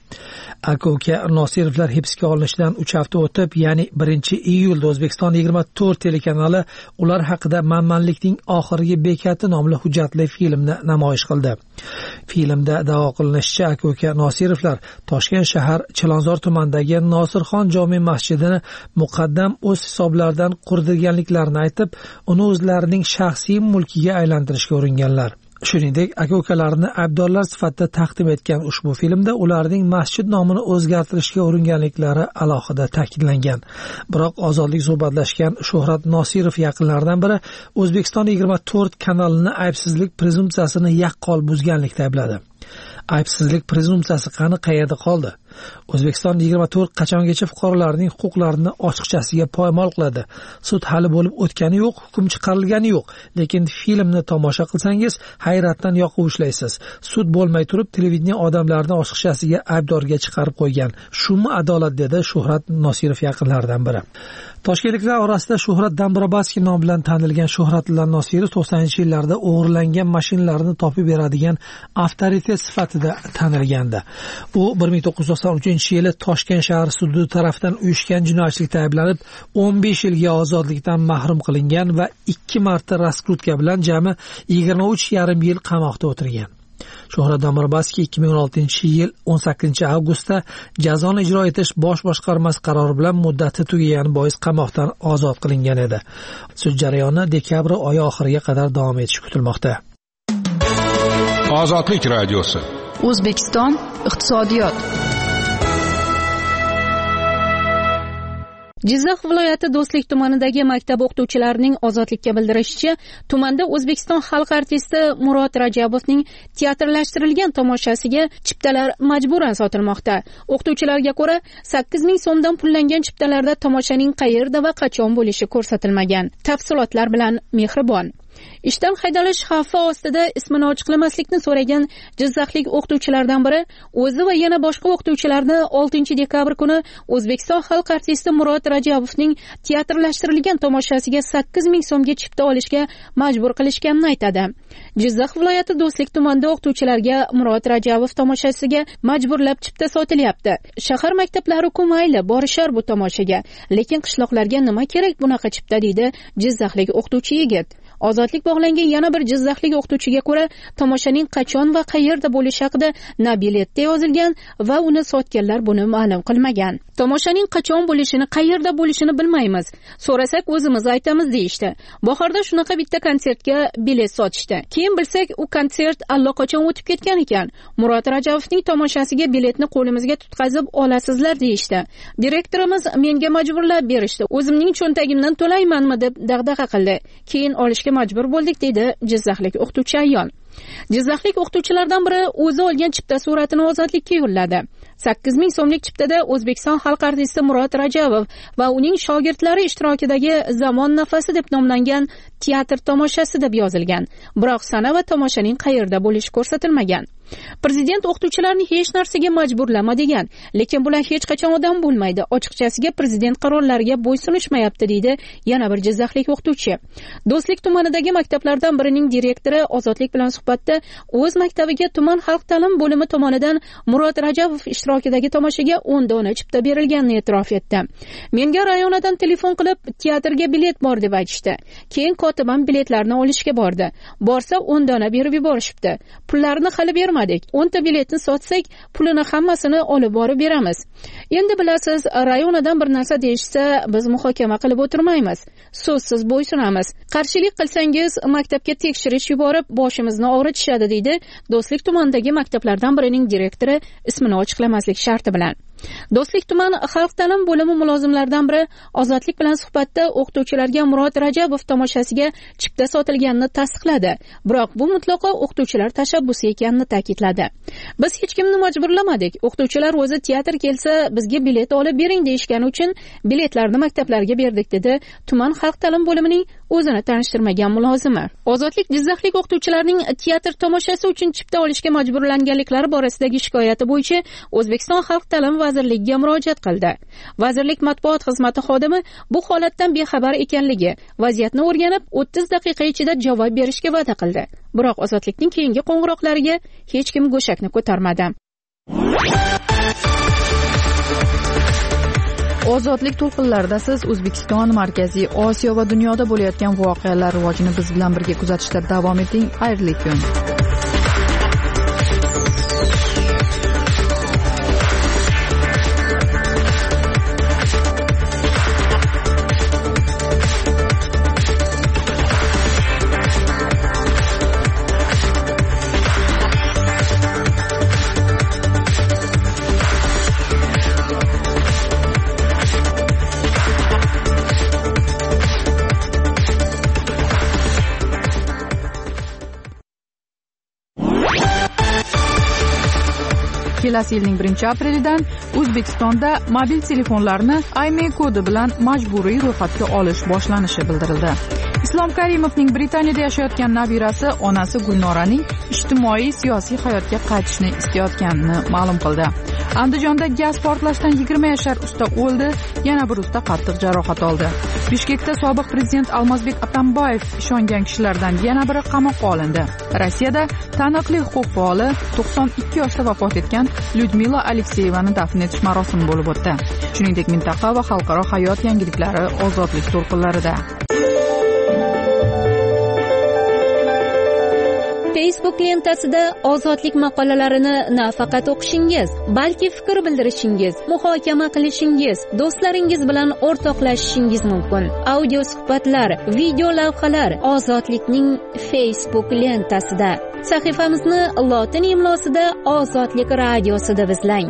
aka uka Nosirovlar hibsga olinishidan uch hafta o'tib, ya'ni birinchi iyulda O'zbekiston yigirma to'rt telekanali ular haqida Manmanlikning oxirgi bekati nomli hujjatli filmni namoyish qildi. Filmda da'vo qilinishicha, aka uka Nosirovlar Toshkent shahar Chilonzor tumanidagi Nosirxon jome masjidini muqaddam o'z hisoblaridan qurdirganliklarini aytib, uni o'zlarining shaxsiy mulkiga aylantirishga uringanlar. Shuningdek, aka-ukalarini aybdorlar sifatida taqdim etgan ushbu filmda ularning masjid nomini o'zgartirishga uringanliklari alohida ta'kidlangan. Biroq ozodlik suhbatlashgan Shuhrat Nosirov yaqinlaridan biri O'zbekiston yigirma to'rt kanalini aybsizlik prezumsiyasini yaqqol buzganlikda aybladi. Aybsizlik prezumsiyasi qani, qayerda qoldi? O'zbekiston yigirma to'rt qachongacha fuqarolarning huquqlarini ochiqchasiga poymol qiladi? Sud hali bo'lib o'tgani yo'q, hukm chiqarilgani yo'q, lekin filmni tomosha qilsangiz hayratdan yoqib ushlaysiz. Sud bo'lmay turib televideniya odamlarni ochiqchasiga aybdorga chiqarib qo'ygan. Shumi adolat, dedi Shuhrat Nosirov yaqinlaridan biri. Toshkentliklar orasida Shuhrat Dambrabaskiy nomi bilan tanilgan Shuhratilla Nosirov to'qsoninchi yillarda o'g'irlangan mashinalarni topib beradigan avtoritet sifatida tanilgandi. U bir ming to'qqiz yuz to'qson uchinchi yili Toshkent shahar sudi tomonidan uyushgan jinoyatchilikda ayblanib o'n besh yilga ozodlikdan mahrum qilingan va ikki marta raskrutka bilan jami yigirma uch yarim yil qamoqda o'tirgan. Shuhrat Dambrabaskiy ikki ming o'n oltinchi yil o'n sakkizinchi avgustda jazoni ijro etish bosh boshqarmasi qarori bilan muddati tugagani bois qamoqdan ozod qilingan edi. Sud jarayoni dekabr oyi oxiriga qadar davom etishi kutilmoqda. Ozodlik radiosi. O'zbekiston iqtisodiyot. Jizzax viloyati Do'stlik tumanidagi maktab o'qituvchilarining ozodlikka bildirishicha, tumanda O'zbekiston xalq artisti Murod Rajabovning teatrlashtirilgan tomoshasiga chiptalar majburan sotilmoqda. O'qituvchilarga ko'ra, sakkiz ming so'mdan pullangan chiptalarda tomoshaning qayerda va qachon bo'lishi ko'rsatilmagan. Tafsilotlar bilan Mehribon. Ishdan haydalish xavfi ostida ismini ochiqlamaslikni so'ragan jizzaxlik o'qituvchilardan biri o'zi va yana boshqa o'qituvchilarni oltinchi dekabr kuni O'zbekiston xalq artisti Murod Rajabovning teatrlashtirilgan tomoshasiga sakkiz ming so'mga chipta olishga majbur qilishganini aytadi. Jizzax viloyati Do'stlik tumanida o'qituvchilarga Murod Rajabov tomoshasiga majburlab chipta sotilyapti. Shahar maktablari-ku mayli borishar bu tomoshaga, lekin qishloqlarga nima kerak bunaqa chipta, deydi jizzaxlik o'qituvchi yigit. Ozodlik bog'langan yana bir jizzaxlik o'qituvchiga ko'ra, tomoshaning qachon va qayerda bo'lishi haqida na biletda yozilgan va uni sotganlar buni ma'lum qilmagan. Tomoshaning qachon bo'lishini, qayerda bo'lishini bilmaymiz. So'rasak o'zimiz aytamiz deyishdi. Bahorda shunaqa bitta konsertga bilet sotishdi. Keyin bilsak, u konsert allaqachon o'tib ketgan ekan. Murod Rajabovning tomoshasiga biletni qo'limizga tutqazib olasizlar deyishdi. Direktorimiz menga majburlab berishdi. O'zimning cho'ntagimdan to'laymanmi deb dag'dag'a qildi. Keyin olishga majbur bo'ldik, dedi jizzaxlik o'qituvchi ayol. Jizzaxlik o'qituvchilardan biri o'zi olgan chipta suratini ozodlikka yo'lladi. sakkiz ming so'mlik chiptada O'zbekiston xalq artisti Murod Rajabov va uning shogirdlari ishtirokidagi Zamon nafasi deb nomlangan teatr tomoshasi deb yozilgan. Biroq sana va tomoshaning qayerda bo'lishi ko'rsatilmagan. Prezident o'qituvchilarni hech narsaga majburlama degan, lekin bular hech qachon odam bo'lmaydi. Ochiqchasiga prezident qarorlariga bo'ysunishmayapti, deydi yana bir jizzaxlik o'qituvchi. Do'stlik tumanidagi maktablardan birining direktori ozodlik bilan suhbatda o'z maktabiga tuman xalq ta'lim bo'limi tomonidan Murod Rajabov ishtirokidagi tomoshaga o'n dona chipta berilganini e'tirof etdi. Menga rayonadan telefon qilib, teatrga bilet bor deb aytishdi. Keyin kotibam biletlarni olishga bordi. Borsa o'n dona berib yuborishibdi. Pullarni hali bermadik. o'n ta biletni sotsak, pulini hammasini olib borib beramiz. Endi bilasiz, rayonadan bir narsa deyishsa, biz muhokama qilib o'tirmaymiz. So'zsiz bo'ysunamiz. Qarshilik qilsangiz, maktabga tekshirish yuborib, boshimizni og'ritishadi, deydi Do'stlik tumanidagi maktablardan birining direktori ismini ochiqlamaslik sharti bilan. Do'stlik tuman xalq ta'lim bo'limi mulozimlaridan biri ozodlik bilan suhbatda o'qituvchilarga Murod Rajabov tomoshasiga chipta sotilganini tasdiqladi. Biroq bu mutlaqo o'qituvchilar tashabbusi ekanini ta'kidladi. Biz hech kimni majburlamadik. O'qituvchilar o'zi teatr kelsa, bizga bilet olib bering deyishgani uchun biletlarni maktablarga berdik, dedi tuman xalq ta'lim bo'limining o'zini tanishtirmagan mulozimi. Ozodlik jizzaxlik o'qituvchilarning teatr tomoshasi uchun chipta olishga majburlanganliklari borasidagi shikoyati bo'yicha O'zbekiston xalq ta'lim vazirligiga murojaat qildi. Vazirlik matbuot xizmati xodimi bu holatdan bexabar ekanligi, vaziyatni o'rganib o'ttiz daqiqa ichida javob berishga va'da qildi. Biroq ozodlikning keyingi qo'ng'iroqlariga hech kim go'shakni ko'tarmadi. Ozodlik to'lqinlarida siz O'zbekiston, Markaziy Osiyo va dunyoda bo'layotgan voqealar rivojini biz bilan birga kuzatishda davom eting. Xayrli kun. Kelasi yilning birinchi aprelidan O'zbekistonda mobil telefonlarni I M E I kodi bilan majburiy ro'yxatga olish boshlanishi bildirildi. Islom Karimovning Britaniyada yashayotgan nabirasi onasi Gulnoraning ijtimoiy siyosiy hayotga qaytishni istayotganini ma'lum qildi. Andijonda gaz portlashdan yigirma yashar usta o'ldi, yana bir usta qattiq jarohat oldi. Bishkekda sobiq prezident Almazbek Atambayev ishongan kishilardan yana biri qamoqqa olindi. Rossiyada taniqli huquq faoli to'qson ikki yoshda vafot etgan Lyudmila Alekseyevani dafn etish marosimi bo'lib o'tdi. Shuningdek, mintaqa va xalqaro hayot yangiliklari ozodlik to'lqinlarida. Facebook lentasida ozodlik maqolalarini nafaqat o'qishingiz, balki fikr bildirishingiz, muhokama qilishingiz, do'stlaringiz bilan o'rtoqlashishingiz mumkin. Audio suhbatlar, video lavhalar ozodlikning Facebook lentasida. Sahifamizni lotin imlosida Ozodlik radiosida izlang.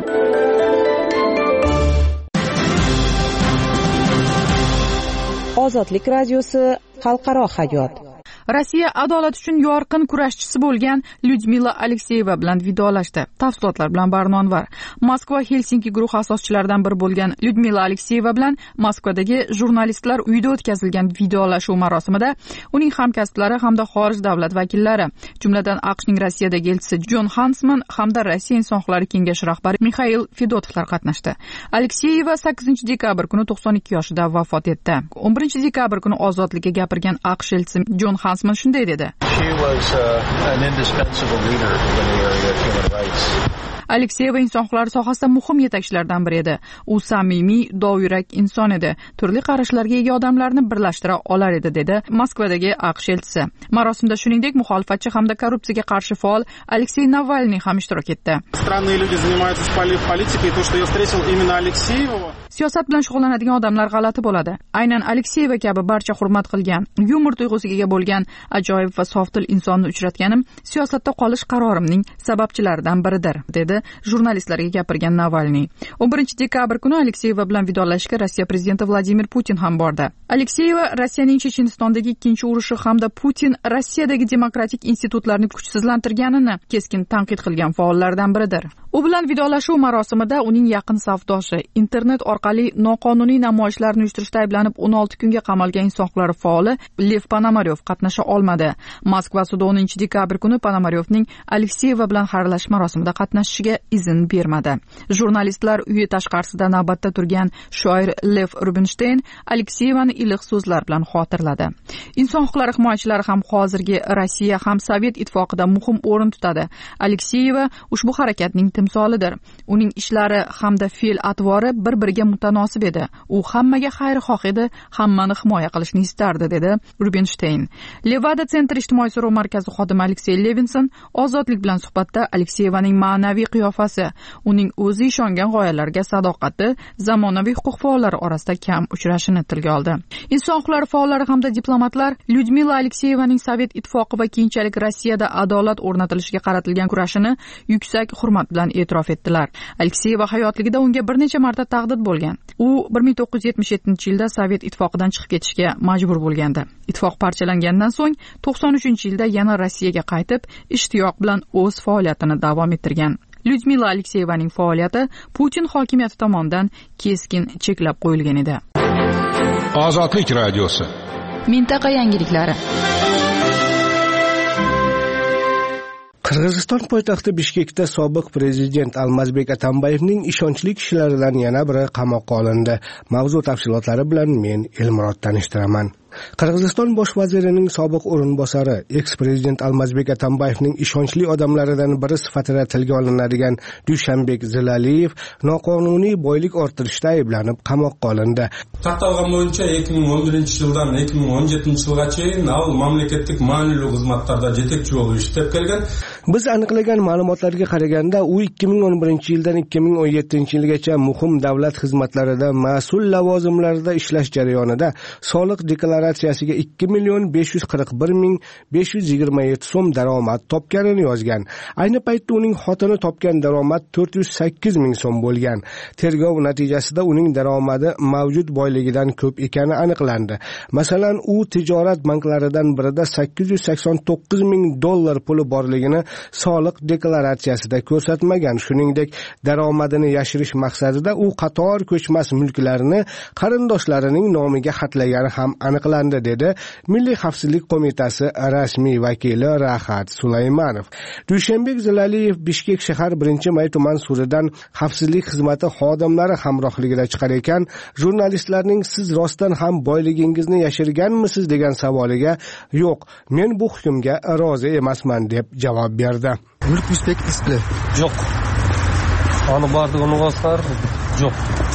Ozodlik radiosi xalqaro hayot. Rossiya adolat uchun yorqin kurashchisi bo'lgan Lyudmila Alekseyeva bilan vidolashdi. Tafsilotlar bilan Barnonvar. Moskva Helsinki guruhi asoschilaridan biri bo'lgan Lyudmila Alekseyeva bilan Moskvadagi jurnalistlar uyida o'tkazilgan vidolashuv marosimida uning hamkasblari hamda xorij davlat vakillari, jumladan AQShning Rossiyadagi elchisi Jon Hansman hamda Rossiya inson huquqlari kengashi rahbari Mixail Fedotovlar qatnashdi. Alekseyeva sakkizinchi dekabr kuni to'qson ikki yoshida vafot etdi. o'n birinchi dekabr kuni ozodlikka gapirgan AQSh elchisi Jon Hansman shunday dedi. She was uh, an indispensable leader in the area of human rights. Alekseyeva inson huquqlari sohasida muhim yetakchilardan biri edi. U samimiy, dovyurak inson edi. Turli qarashlarga ega odamlarni birlashtira olar edi, dedi Moskvadagi AQSh elchisi. Marosimda shuningdek muxolifatchi hamda korrupsiyaga qarshi faol Aleksey Navalniy ham ishtirok etdi. Странные люди занимаются политикой, то, что я встретил именно Алексеева. Siyosat bilan shug'ullanadigan odamlar g'alati bo'ladi. Aynan Alekseyeva kabi barcha hurmat qilgan, yumor tuyg'usiga ega bo'lgan ajoyib va sofdil insonni uchratganim siyosatda qolish qarorimning sababchilaridan biridir, dedi jurnalistlarga gapirgan Navalniy. o'n birinchi dekabr kuni Alekseyeva bilan vidolashishga Rossiya prezidenti Vladimir Putin ham bordi. Alekseyeva Rossiyaning Chechenistondagi ikkinchi urushi hamda Putin Rossiyadagi demokratik institutlarni kuchsizlantirganini keskin tanqid qilgan faollardan biridir. U bilan vidolashuv marosimida uning yaqin safdoshi, internet orqali noqonuniy namoyishlarni uyushtirishda ayblanib o'n olti kunga qamalgan inson huquqlari faoli Lev Ponomaryov qatnasha olmadi. Moskva sudi o'ninchi dekabr kuni Ponomaryovning Alekseyeva bilan xayrlashish marosimida qatnashishiga izn bermadi. Jurnalistlar uyi tashqarisida navbatda turgan shoir Lev Rubinstein Alekseyevani iliq so'zlar bilan xotirladi. Inson huquqlari himoyachilari ham hozirgi Rossiya ham Sovet ittifoqida muhim o'rin tutadi. Alekseyeva ushbu harakatning timsolidir. Uning ishlari hamda fe'l-atvori bir-biriga mutanosib edi. U hammaga xayrixoh edi, hammani himoya qilishni istardi, dedi Rubinstein. Levada Center ijtimoiy so'rov markazi xodimi Aleksey Levinson ozodlik bilan suhbatda Alekseyevaning ma'naviy qiyofasi, uning o'zi ishongan g'oyalarga sadoqati zamonaviy huquq faollari orasida kam uchrashini tilga oldi. Inson huquqlari faollari hamda diplomatlar Lyudmila Alekseyevaning Sovet ittifoqi va keyinchalik Rossiyada adolat o'rnatilishiga qaratilgan kurashini yuksak hurmat bilan e'tirof etdilar. Alekseyeva hayotligida unga bir necha marta taqdid bo'lgan. U bir ming to'qqiz yuz yetmish yettinchi yilda Sovet ittifoqidan chiqib ketishga majbur bo'lgandi. Ittifoq parchalangandan so'ng to'qson uchinchi yilda yana Rossiyaga qaytib, ishtiyoq bilan o'z faoliyatini davom ettirgan. Lyudmila Alekseyevaning faoliyati Putin hokimiyati tomonidan keskin cheklab qo'yilgan edi. Ozodlik radiosi. Mintaqa yangiliklari. Qirg'iziston poytaxti Bishkekda sobiq prezident Almazbek Atambayevning ishonchli kishilaridan yana biri qamoqqa olindi. Mavzu tafsilotlari bilan men Elmurod tanishtiraman. Qirg'iziston bosh vazirining sobiq o'rinbosari eks-prezident Almazbek Atambayevning ishonchli odamlaridan biri sifatida tilga olinadigan Dushanbek Zilaliyev noqonuniy boylik orttirishda ayblanib qamoqqa olindi. Taqdirlari bo'yicha ikki ming o'n birinchi yildan ikki ming o'n yettinchi yilgacha nav mamlakatlik ma'muriy xizmatlarda yetakchi bo'lib ishlab kelgan. Biz aniqlagan ma'lumotlarga qaraganda, u ikki ming o'n birinchi yildan ikki ming o'n yettinchi yilgacha muhim davlat xizmatlarida mas'ul lavozimlarda ishlash jarayonida soliq deklaratsiyasiga ikki million besh yuz qirq bir ming besh yuz yigirma yetti so'm daromad topganini yozgan. Ayni paytda uning xotini topgan daromad to'rt yuz sakkiz ming so'm bo'lgan. Tergov natijasida uning daromadi mavjud boyligidan ko'p ekani aniqlandi. Masalan, u tijorat banklaridan birida sakkiz yuz sakson to'qqiz ming dollar puli borligini soliq deklaratsiyasida ko'rsatmagan. Shuningdek, daromadini yashirish maqsadida u qator ko'chmas mulklarni qarindoshlarining nomiga xatlagani ham aniqlandi, dedi Milliy xavfsizlik qo'mitasi rasmiy vakili Rahat Sulaymanov. Dushanbek Zilaliyev Bishkek shahar birinchi may tuman sudidan xavfsizlik xizmati xodimlari hamrohligida chiqar ekan, jurnalistlarning siz rostdan ham boyligingizni yashirganmisiz degan savoliga yo'q, men bu hukmga rozi emasman deb javob berdi. Mulk inspektorisi yo'q. Onu bardig'ini bosar yo'q.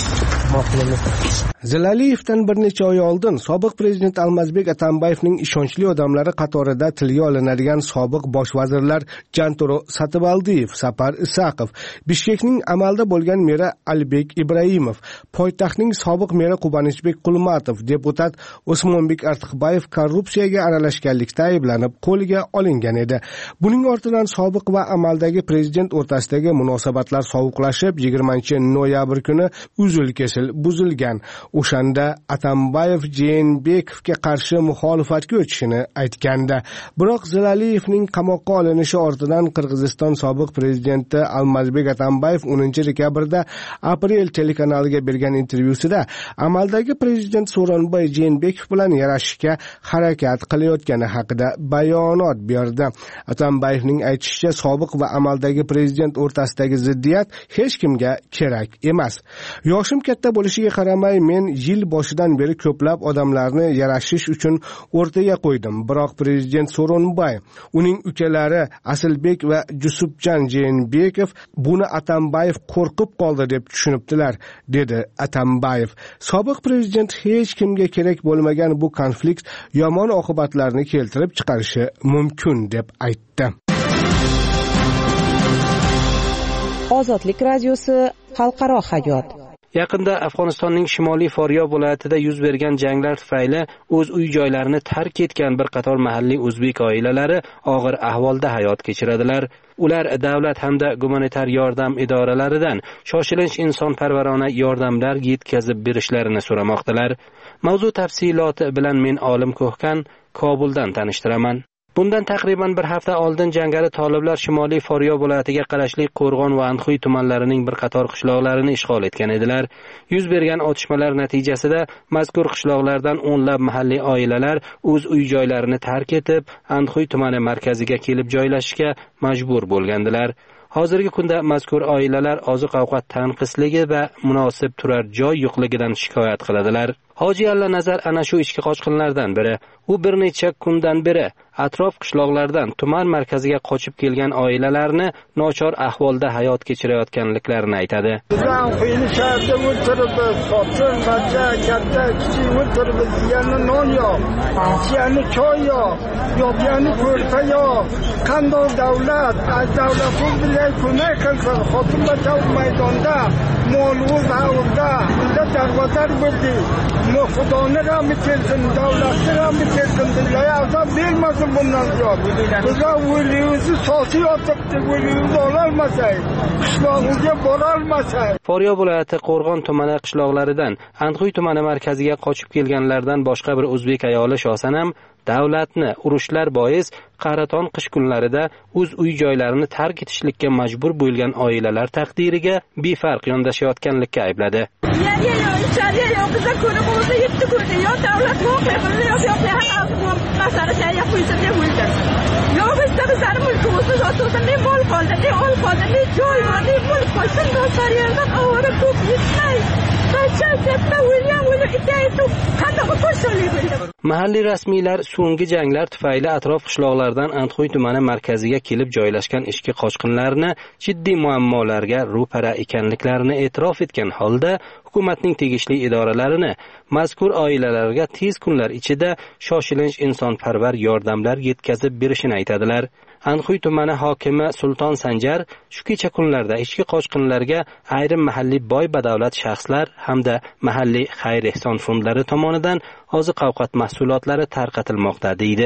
Zilaliyevdan bir necha oy oldin sobiq prezident Almazbek Atambayevning ishonchli odamlari qatorida tilga olinadigan sobiq bosh vazirlar Janturo Satibaldiyev, Sapar Isaqov, Bishkekning amalda bo'lgan meri Albek Ibrahimov, poytaxtning sobiq meri Qubanishbek Qulmatov, deputat Osmonbek Artiqbayev korrupsiyaga aralashganlikda ayblanib qo'lga olingan edi. Buning ortidan sobiq va amaldagi prezident o'rtasidagi munosabatlar sovuqlashib, yigirmanchi noyabr kuni uzil-kesil buzilgan. O'shanda Atambayev Jeenbekovga qarshi muxolifatga o'tishini aytganda, biroq Zilaliyevning qamoqqa olinishi ortidan Qirg'iziston sobiq prezidenti Almazbek Atambayev o'ninchi dekabrda Aprel telekanaliga bergan intervyusida amaldagi prezident So'ronbay Jeenbekov bilan yarashishga harakat qilayotgani haqida bayonot berdi. Atambayevning aytishicha, sobiq va amaldagi prezident o'rtasidagi ziddiyat hech kimga kerak emas. Yoshim katta bo'lishiga qaramay, men yil boshidan beri ko'plab odamlarni yarashish uchun o'rtaga qo'ydim. Biroq prezident So'ronbay, uning ukalari Asilbek va Jusupjan Jeenbekov buni Atambayev qo'rqib qoldi deb tushunibdilar, dedi Atambayev. Sobiq prezident hech kimga kerak bo'lmagan bu konflikt yomon oqibatlarni keltirib chiqarishi mumkin deb aytdi. Ozodlik radiosi xalqaro hayot. Yaqinda Afg'onistonning Shimoliy Foryo viloyatida yuz bergan janglar tufayli o'z uy-joylarini tark etgan bir qator mahalliy o'zbek oilalari og'ir ahvolda hayot kechiradilar. Ular davlat hamda gumanitar yordam idoralaridan shoshilinch insonparvarona yordamlar yetkazib berishlarini so'ramoqdalar. Mavzu tafsiloti bilan men Olim Ko'hkan Kobuldan tanishtiraman. Bundan taqriban bir hafta oldin jangari toliblar Shimoliy Foryo viloyatiga qarashli Qo'rg'on va Anxuy tumanlarining bir qator qishloqlarini ishg'ol etgan edilar. Yuz bergan otishmalar natijasida mazkur qishloqlardan o'nlab mahalliy oilalar o'z uy-joylarini tark etib, Anxuy tumani markaziga kelib joylashishga majbur bo'lgandilar. Hozirgi kunda mazkur oilalar oziq-ovqat tanqisligi va munosib turar joy yo'qligidan shikoyat qiladilar. Hoji Alla Nazar ana shu ichki qochqinlardan biri. U bir necha kundan beri atrof qishloqlardan tuman markaziga qochib kelgan oilalarni nochor ahvolda hayot kechirayotganliklarini aytadi. Bizdan qo'yni shaharda o'tirib, sotin, bacha, katta, kichik o'tirib, yana non yo'q, yana choy yo'q, yo'qyani ko'rpa yo'q. Qanday davlat, davlat bizga ko'mak qilsa, xotin bacha maydonda, mo'l-o'z havurda, bizga darvozar bo'ldi. Xudoni rahmi kelsin, davlatni rahmi kelsin, bizga yordam bermasin bundan ziyod. Bizga o'limizni sosi yotibdi, o'limizni ololmasak, qishlog'imizga borolmasak. Foryo viloyati Qo'rg'on tumani qishloqlaridan Anxuy tumani markaziga qochib kelganlardan boshqa bir o'zbek ayoli Shosanam davlatni urushlar bois qaraton qish kunlarida o'z uy-joylarini tark etishlikka majbur bo'lgan oilalar taqdiriga befarq yondashayotganlikka aybladi. Mahalliy rasmiylar so'nggi janglar tufayli atrof qishloqlardan Antxuy tumani markaziga kelib joylashgan ichki qochqinlarni jiddiy muammolarga ro'para ekanliklarini e'tirof etgan holda hukumatning tegishli idoralarini mazkur oilalarga tez kunlar ichida shoshilinch insonparvar yordamlar yetkazib berishini aytadilar. Antxuy tumani hokimi Sulton Sanjar shu kecha kunlarda ichki qochqinlarga ayrim mahalliy boy badavlat shaxslar hamda mahalliy xayr-ehson fondlari tomonidan oziq-ovqat mahsulotlari tarqatilmoqda deydi.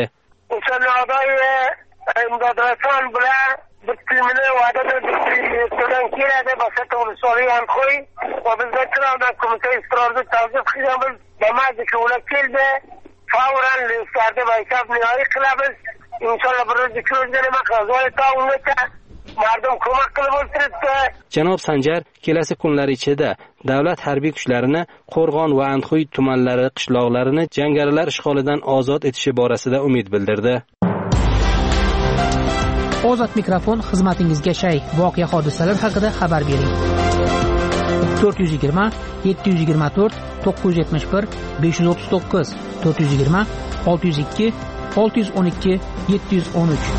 İnşallah burası çözülme kazanı taunlata mardum ko'mak qilib o'tiribdi. Janob Sanjar kelasi kunlar ichida davlat harbiy kuchlarini Qo'rg'on va Antxuy tumanlari qishloqlarini jangarilar ishg'olidan ozod etishi borasida umid bildirdi. Ozod mikrofon xizmatingizga shay. Voqea hodisalar haqida xabar bering. to'rt yuz yigirma yetti yuz yigirma to'rt to'qqiz yuz yetmish bir besh yuz o'ttiz to'qqiz to'rt yuz yigirma olti yuz ikki olti yuz o'n ikki yetti yuz o'n uch.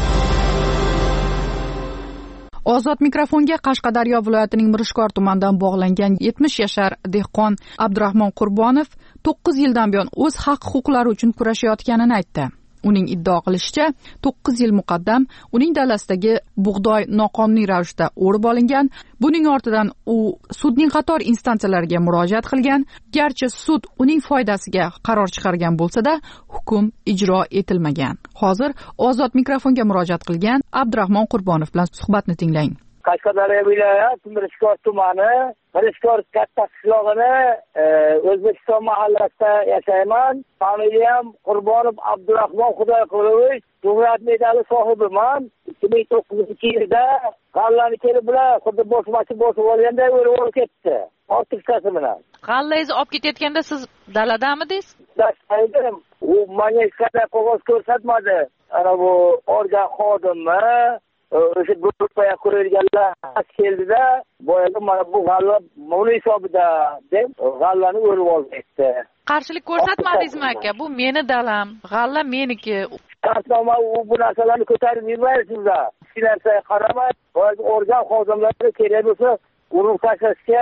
Ozod mikrofonga Qashqadaryo viloyatining Mirishkor tumanidan bog'langan yetmish yashar dehqon Abdurahmon Qurbonov to'qqiz yildan buyon o'z haq-huquqlari uchun kurashayotganini aytdi. Uning iddao qilishicha, to'qqiz yil muqaddam uning dalasidagi bug'doy noqonuniy ravishda o'rib olingan. Buning ortidan u sudning qator instansiyalariga murojaat qilgan. Garchi sud uning foydasiga qaror chiqargan bo'lsa-da, hukm ijro etilmagan. Hozir Ozod mikrofonga murojaat qilgan Abdurahmon Qurbonov bilan suhbatni tinglang. Qashqadaryo viloyati Mirishkor tumani, Mirishkor katta qishlog'ini O'zbekiston mahallasida yashayman. Familiyam Qurbonov Abdurahmon Xudoyqulovich, Jumhuriyat medali sohibiman. ikki ming to'qqizinchi yilda g'allani kelib bilan xuddi boshmachi bosib olganday o'rib olib ketdi. Ortiqchasi bilan. G'allangizni olib ketayotganda siz daladamidingiz? Dashtaydim. U menga hech qanday qog'oz ko'rsatmadi. Ana bu organ xodimi o'sha gruppaga qo'yilganlar keldida, boyaga mana bu g'alla buni hisobida deb g'allani o'rib olib ketdi. Qarshilik ko'rsatmadingizmi aka? Bu meni dalam, g'alla meniki. Qarsnoma u bu narsalarni ko'tarib yurmaysizlar. Hech narsaga qaramay, boyaga organ xodimlari kerak bo'lsa urib tashlashga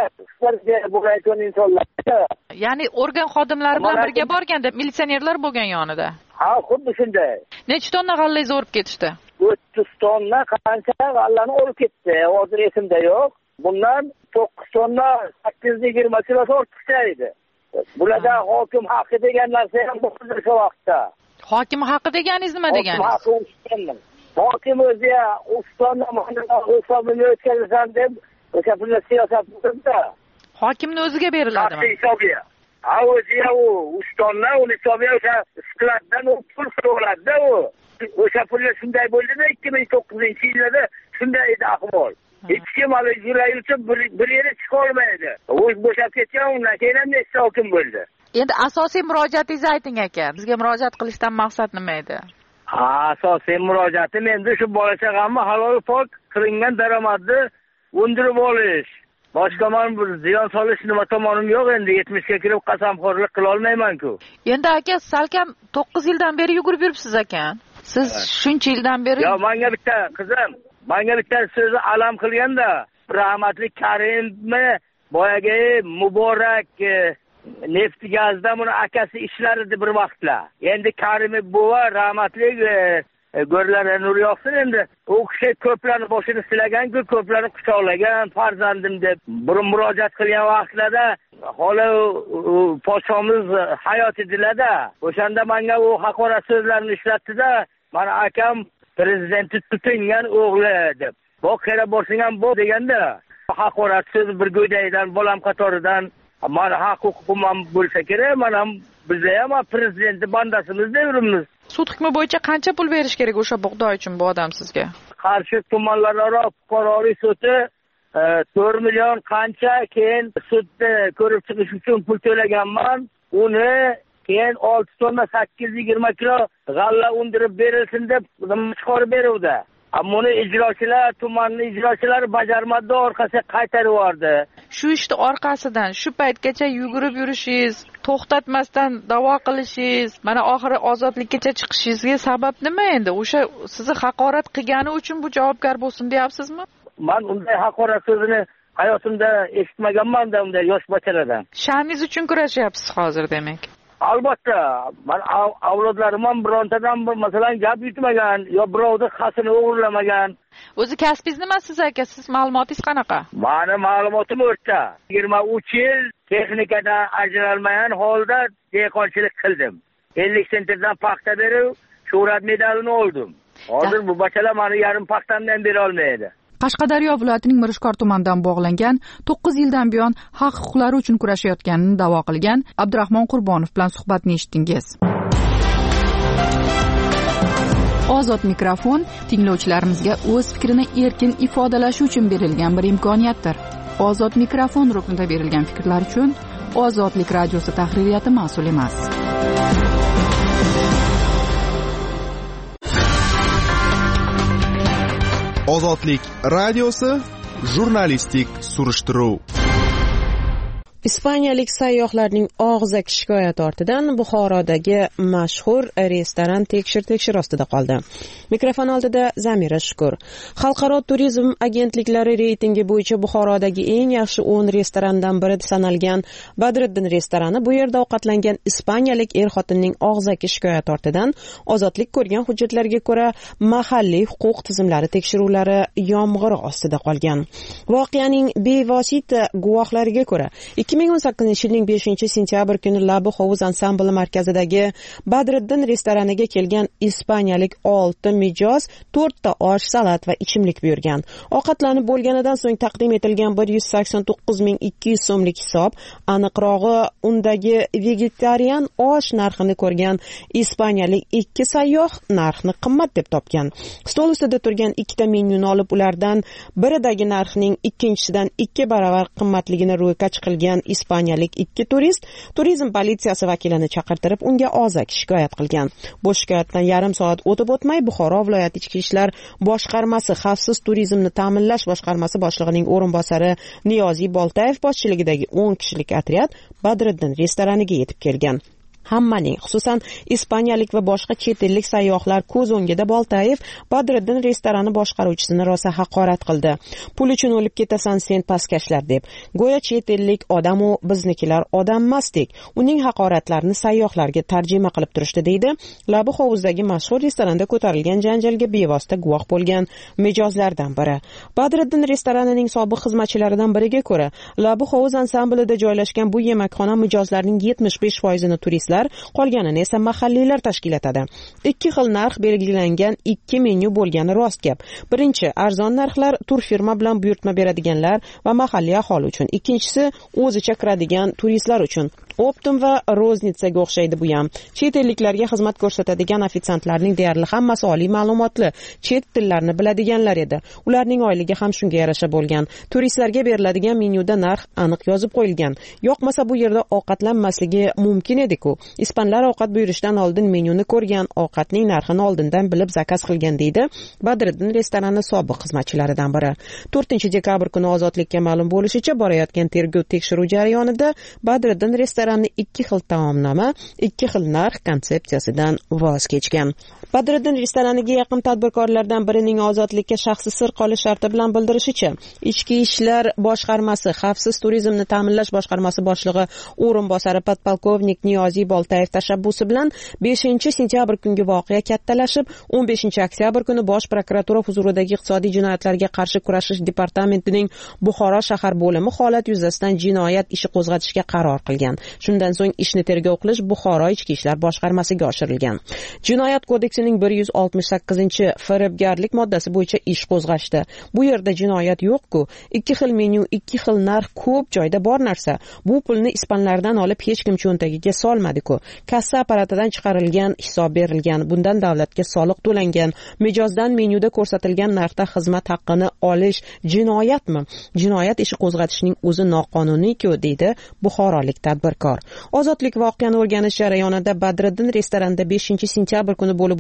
bo'lgan insonlar. Ya'ni organ xodimlari bilan birga borganda militsionerlar bo'lgan yonida. Ha, xuddi shunday. Necha tonna g'allangizni o'rib ketishdi? o'ttiz tonna qancha g'allani o'rib ketdi. Hozir esimda yo'q. Bundan to'qqiz tonna sakkiz yuz yigirma kilo ortiqcha edi. Bularda hokim haqqi degan narsa ham bo'ldi shu vaqtda. Hokim haqqi deganingiz nima deganingiz? Hokim haqqi uchun. Hokim o'zi ustonni hisobini o'tkazsam deb o'sha pulni siyosat qildi. Hokimning o'ziga beriladimi? Hisobiga. Ha, o'zi u ustonni uni hisobiga o'sha skladdan u pul so'radi u. O'sha pullar shunday bo'ldida ikki ming to'qqizinchi yilda shunday edi ahvol. Hech kim hali yuragi uchun bir yere chiqa olmaydi. U bo'shab ketgan, undan keyin ham nechta hokim bo'ldi. Endi asosiy murojaatingizni ayting aka. Bizga murojaat qilishdan maqsad nima edi? Ha, asosiy murojaatim endi shu bola chaqamni halol pok qilingan daromadni undirib olish. Boshqa men bir ziyon solish nima tomonim yo'q, endi yetmishga kirib qasamxo'rlik qila olmayman-ku. Endi aka, salkam to'qqiz yildan beri yugurib yuribsiz ekan. Siz shuncha yildan beri Yo, menga bitta qizim, menga bitta so'zni alam qilganda, rahmatli Karimni boyagi Muborak neft gazda buni akasi ishlar edi bir vaqtlar. Endi Karim buva rahmatli go'rlari nur yoqsin, endi u kishi ko'plarni boshini silagan-ku, ko'plarni quchoqlagan, farzandim deb burun murojaat qilgan vaqtlarda hali podshomiz hayot edilar-da. O'shanda menga u haqorat so'zlarini ishlatdi-da, mana akam prezidentni tutingan o'g'li deb. Bu qera bo'lsang ham bu deganda, haqorat so'z bir go'daydan, bolam qatoridan mana haq huquqim ham bo'lsa kerak, mana bizlar ham prezidentning bandasimiz devrimiz. Sud hukmi bo'yicha qancha pul berish kerak o'sha bug'doy uchun bu odam sizga? Qarshi tumanlararo fuqarolik sudi to'rt million qancha, keyin sudda ko'rib chiqish uchun pul to'laganman. Uni keyin olti tonna sakkiz yuz yigirma kilo g'alla undirib berilsin deb chiqarib beruvdi. Ammo uni ijrochilar, tumanning ijrochilari bajarmadi, orqasiga qaytarib yubordi. shu ishni orqasidan shu paytgacha yugurib yurishingiz, to'xtatmasdan da'vo qilishingiz, mana oxiri ozodlikkacha chiqishingizga sabab nima endi? O'sha sizni haqorat qilgani uchun bu javobgar bo'lsin deyapsizmi? Men unday haqorat so'zini hayotimda eshitmaganman-da, unday yosh bolalardan. Sha'ningiz uchun kurashyapsiz hozir demak. Albatta, men avlodlarim ham birontadan masalan gap yutmagan, yo birovning xasini o'g'irlamagan. O'zi kasbingiz nima siz aka? Siz ma'lumotingiz qanaqa? Meni ma'lumotim o'rta. yigirma uch yil texnikadan ajralmagan holda dehqonchilik qildim. ellik sentrdan paxta berib, shuhrat medalini oldim. Hozir bu bachala meni yarim paxtamdan bera olmaydi. Qashqadaryo viloyatining Mirishkor tumanidan bog'langan to'qqiz yildan buyon haq huquqlari uchun kurashayotganini da'vo qilgan Abdurahmon Qurbonov bilan suhbatni eshitdingiz. Ozod mikrofon tinglovchilarimizga o'z fikrini erkin ifodalashi uchun berilgan bir imkoniyatdir. Ozod mikrofon ruknida berilgan fikrlar uchun Ozodlik radiosi tahririyati mas'ul emas. Ozodlik radiosi jurnalistik surishtiruv. Ispaniyalik sayyohlarning og'zaki shikoyati ortidan Buxorodagi mashhur restoran tekshir-tekshir ostida qoldi. Mikrofon oldida Zamira Shukur. Xalqaro turizm agentliklari reytingi bo'yicha Buxorodagi eng yaxshi o'n restorandan biri sanalgan Badriddin restorani bu yerda ovqatlangan ispaniyalik er-xotinning og'zaki shikoyati ortidan ozodlik ko'rgan hujjatlarga ko'ra mahalliy huquq tizimlari tekshiruvlari yomg'iri ostida qolgan. Voqeaning bevosita guvohlariga ko'ra ikki ming o'n sakkizinchi yilning beshinchi sentyabr kuni Labi Hovuz ansambli markazidagi Badriddin restoraniga kelgan ispaniyalik olti mijoz to'rtta osh, salat va ichimlik buyurgan. Ovqatlanib bo'lganidan so'ng taqdim etilgan bir yuz sakson to'qqiz ming ikki yuz so'mlik hisob, aniqrog'i undagi vegetarian osh narxini ko'rgan ispaniyalik ikki sayyoh narxni qimmat deb topgan. Stol ustida turgan ikkita menyuni olib ulardan biridagi narxning ikkinchisidan ikki barobar qimmatligini ro'yxatga qilgan ispaniyalik ikki turist turizm politsiyasi vakilini chaqirtirib unga og'zaki shikoyat qilgan. Bu shikoyatdan yarim soat o'tib o'tmay Buxoro viloyati ichki ishlar boshqarmasi xavfsiz turizmni ta'minlash boshqarmasi boshlig'ining o'rinbosari Niyoziy Boltayev boshchiligidagi o'n kishilik otryad Badriddin restoraniga yetib kelgan. Hammaning, xususan ispaniyalik va boshqa chet ellik sayyohlar ko'z o'ngida Boltayev Badriddin restorani boshqaruvchisini rosa haqorat qildi. Pul uchun o'lib ketasan sen pastkashlar deb. Go'yo chet ellik odam u biznikilar odam emasdek. Uning haqoratlarini sayyohlarga tarjima qilib turishdi deydi. Labi Hovuzdagi mashhur restoranda ko'tarilgan janjalga bevosita guvoh bo'lgan mijozlardan biri. Badriddin restoranining sobiq xizmatchilaridan biriga ko'ra, Labi Hovuz ansamblida joylashgan bu yemakxona mijozlarning yetmish besh foizini turistlar, qolganini esa mahalliylar tashkil etadi. Ikki xil narx belgilangan ikki menyu bo'lgani rost gap. Birinchi, arzon narxlar turfirma bilan buyurtma beradiganlar va mahalliy aholi uchun. Ikkinchisi, o'zicha kiradigan turistlar uchun. Optum va Roznitsaga o'xshaydi bu ham. Chet elliklarga xizmat ko'rsatadigan ofitsiantlarning deyarli hammasi oliy ma'lumotli, chet tillarni biladiganlar edi. Ularning oyligi ham shunga yarasha bo'lgan. Turistlarga beriladigan menyuda narx aniq yozib qo'yilgan. Yoqmasa bu yerda ovqatlanmasligi mumkin edi-ku. Ispanlar ovqat buyurishdan oldin menyuni ko'rgan, ovqatning narxini oldindan bilib zakaz qilgan deydi Badriddin restorani sobiq xizmatchilaridan biri. to'rtinchi dekabr kuni Ozodlikka ma'lum bo'lishicha, borayotgan tergov tekshiruv jarayonida Badriddin restorani ikki xil taomnoma, ikki xil narx konsepsiyasidan voz kechgan. Badriddin restoraniga yaqin tadbirkorlardan birining ozodlikka shaxsi sir qolish sharti bilan bildirishicha, Ichki ishlar boshqarmasi xavfsiz turizmni ta'minlash boshqarmasi boshlig'i o'rinbosari podpolkovnik Niyoziy Boltayev tashabbusi bilan beshinchi sentyabr kungi voqea kattalashib, o'n beshinchi oktyabr kuni Bosh prokuratura huzuridagi iqtisodiy jinoyatlarga qarshi kurashish departamentining Buxoro shahar bo'limi holat yuzasidan jinoyat ishi qo'zg'atishga qaror qilgan. Shundan so'ng ishni tergov qilish Buxoro ichki ishlar boshqarmasiga oshirilgan. Jinoyat kodeksining bir yuz oltmish sakkizinchi firibgarlik moddasi bo'yicha ish qo'zg'ashdi. Bu yerda jinoyat yo'q-ku, ikki xil menyu, ikki xil narx ko'p joyda bor narsa. Bu pulni ispanlardan olib hech kim cho'ntagiga solmadi-ku. Kassa apparatidan chiqarilgan, hisob berilgan, bundan davlatga soliq to'langan. Mijozdan menyuda ko'rsatilgan narxda xizmat haqqini olish jinoyatmi? Jinoyat ishi qo'zg'atishning o'zi noqonuniy-ku, deydi buxorolik tadbirkor. Ozodlik voqeani o'rganish jarayonida Badriddin restoranida beshinchi sentyabr kuni bo'lib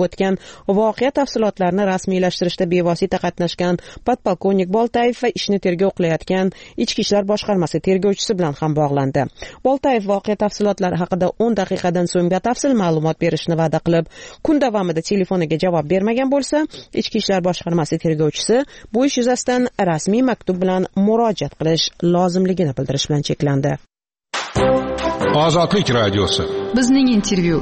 o'tgan voqea tafsilotlarini rasmiylashtirishda bevosita qatnashgan podpolkovnik Boltayev va ishni tergov qilayotgan Ichki ishlar boshqarmasi tergovchisi bilan ham bog'landi. Boltayev voqea tafsilotlari haqida o'n daqiqadan so'ng batafsil ma'lumot berishni va'da qilib, kun davomida telefoniga javob bermagan bo'lsa, Ichki ishlar boshqarmasi tergovchisi bu ish yuzasidan rasmiy maktub bilan murojaat qilish lozimligini bildirish bilan cheklandi. Ozodlik radiosi. Bizning intervyu.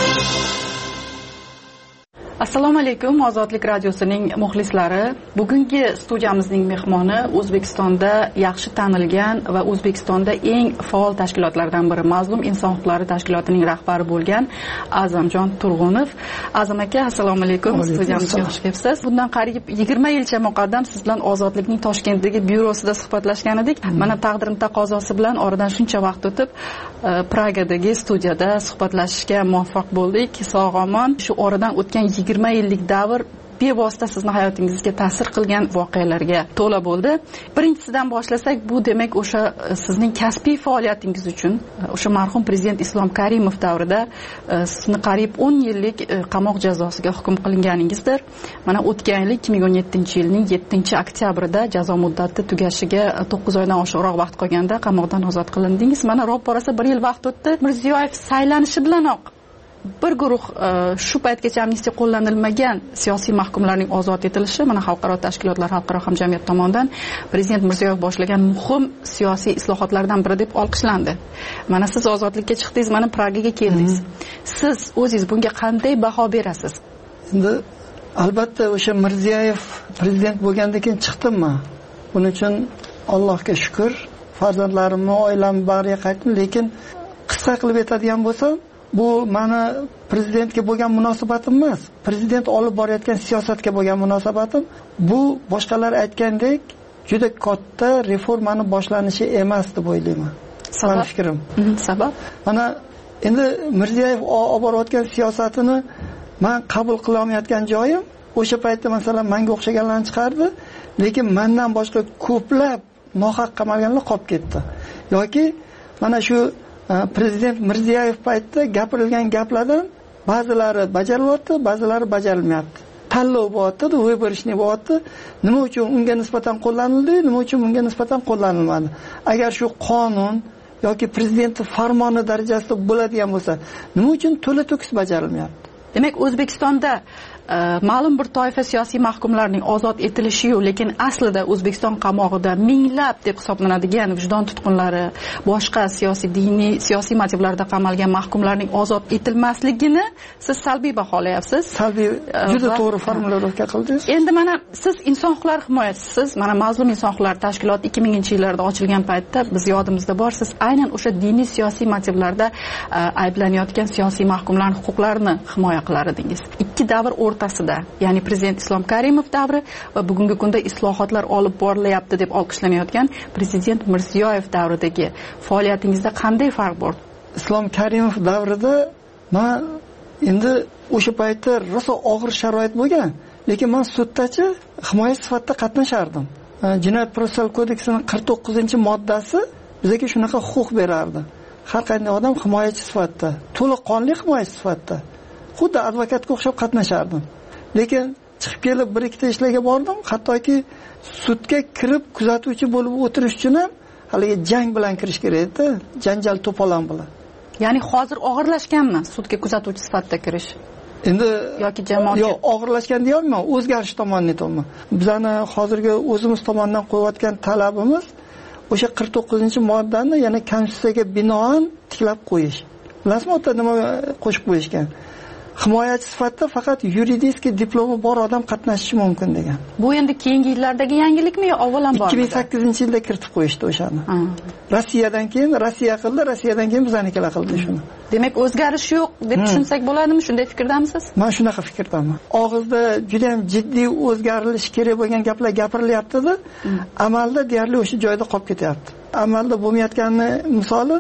Assalomu alaykum, Ozodlik radiosining muxlislari. Bugungi studiyamizning mehmoni O'zbekistonda yaxshi tanilgan va O'zbekistonda eng faol tashkilotlardan biri Mazlum inson huquqlari tashkilotining rahbari bo'lgan A'zamjon Turg'unov. A'zam aka, assalomu alaykum. Studiyamizga xush kelibsiz. Bundan qariyb yigirma yilcha muqaddam siz bilan Ozodlikning Toshkentdagi byurosida suhbatlashgan edik. Mana taqdirim taqozosi bilan oradan shuncha vaqt o'tib Pragadagi studiyada suhbatlashishga muvaffaq bo'ldik. Sog'-omon. Shu oradan o'tgan yigirma yillik davr bevosita sizni hayotingizga ta'sir qilgan voqealarga to'la bo'ldi. Birinchisidan boshlasak, bu demak o'sha sizning kasbiy faoliyatingiz uchun o'sha marhum prezident Islom Karimov davrida sizni qariyb o'n yillik qamoq jazosiga hukm qilinganingizdir. Mana o'tgan yil ikki ming o'n yettinchi yilning yettinchi oktyabrida jazo muddati tugashiga to'qqiz oydan oshiqroq vaqt qolganda qamoqdan ozod qilindingiz. Mana ro'parasi bir yil vaqt o'tdi. Mirziyoyev saylanishi bilanoq bir guruh shu paytgacha amnistiya qo'llanilmagan siyosiy mahkumlarning ozod etilishi mana xalqaro tashkilotlar, xalqaro hamjamiyat tomonidan prezident Mirziyoyev boshlagan muhim siyosiy islohotlardan biri deb olqishlandi. Mana siz ozodlikka chiqdingiz, mana Pragaga keldingiz. Siz o'zingiz bunga qanday baho berasiz? Endi albatta o'sha Mirziyoyev prezident bo'lgandan keyin chiqdimmi? Buning uchun Allohga shukr, farzandlarimni, oilamni bariga qaytdim, lekin qisqa qilib aytadigan bo'lsam, bu meni prezidentga bo'lgan munosabatim emas, prezident olib borayotgan siyosatga bo'lgan munosabatim. Bu boshqalar aytgandek juda katta reformani boshlanishi emas deb o'ylayman. Meni fikrim. Sabab? Mana endi Mirziyoyev olib borayotgan siyosatini men qabul qila olmayotgan joyim, o'sha paytda masalan menga o'xshaganlarni chiqardi, lekin mendan boshqa ko'plab nohaq qamalganlar qolib ketdi. Yoki mana shu prezident Mirziyoyev paytda gapirilgan gaplardan ba'zilari bajarilyapti, ba'zilari bajarilmayapti. Tanlov bo'lyapti, ro'y berishni bo'lyapti. Nima uchun unga nisbatan qo'llanildi, nima uchun unga nisbatan qo'llanilmadi? Agar shu qonun yoki prezident farmoni darajasida bo'ladigan bo'lsa, nima uchun to'la to'kis bajarilmayapti? Demak, O'zbekistonda ma'lum bir toifa siyosiy mahkumlarning ozod etilishi-yu, lekin aslida O'zbekiston qamog'ida minglab deb hisoblanadigan vijdon tutqunlari, boshqa siyosiy, diniy, siyosiy motivlarda qamalgan mahkumlarning ozod etilmasligini siz salbiy baholayapsiz. Salbiy, juda to'g'ri formulировка qildingiz. Endi mana siz inson huquqlari himoyachisiz. Mana Mazlum inson huquqlari tashkiloti ikki minginchi yillarda ochilgan paytda biz yodimizda bor, siz aynan o'sha diniy siyosiy motivlarda ayblanayotgan siyosiy mahkumlarning huquqlarini himoya qilar edingiz. Ikki davr o'rtasida, ya'ni prezident Islom Karimov davri va bugungi kunda islohotlar olib borilyapti deb olqishlanayotgan prezident Mirziyoyev davridagi faoliyatingizda qanday farq bor? Islom Karimov davrida men endi o'sha paytda rosa og'ir sharoit bo'lgan, lekin men suddachi himoya sifatida qatnashardim. Jinoyat protsessual kodeksining qirq to'qqizinchi moddasi bizga shunaqa huquq berardi. Har qanday odam himoyachi sifatida, to'liq qonli himoyachi sifatida, xuddi advokatga o'xshab qatnashardim. Lekin chiqib kelib bir ikkita ishlarga bordim, hattoki sudga kirib kuzatuvchi bo'lib o'tirish uchun ham haligi jang bilan kirish kerak edi, janjal to'polon bilan. Ya'ni hozir og'irlashganmi sudga kuzatuvchi sifatida kirish? Endi yoki jamoat yo'q, og'irlashgan deyolmayman, o'zgarish tomonidan aytyapman. Bizani hozirgi o'zimiz tomonidan qo'yayotgan talabimiz o'sha qirq to'qqizinchi moddani yana konstitutsiyaga binoan tiklab qo'yish. Bilasizmi, o'ta nima qo'shib qo'yishgan? Himoyachi sifatida faqat yuridik diplomi bor odam qatnashishi mumkin degan. Bu endi keyingi yillardagi yangilikmi yo avvalan bor? ikki ming sakkizinchi yilda kiritib qo'yishdi o'shani. Rossiyadan keyin Rossiya qildi, Rossiyadan keyin bizanikilar qildi shuni. Demak, o'zgarish yo'q deb tushunsak bo'ladimi? Shunday fikrdamisiz? Men shunaqa fikrdaman. Og'izda juda ham jiddiy o'zgarilish kerak bo'lgan gaplar gapirilyapti-da, amalda deyarli o'sha joyda qolib ketyapti. Amalda bo'lmayotganini misoli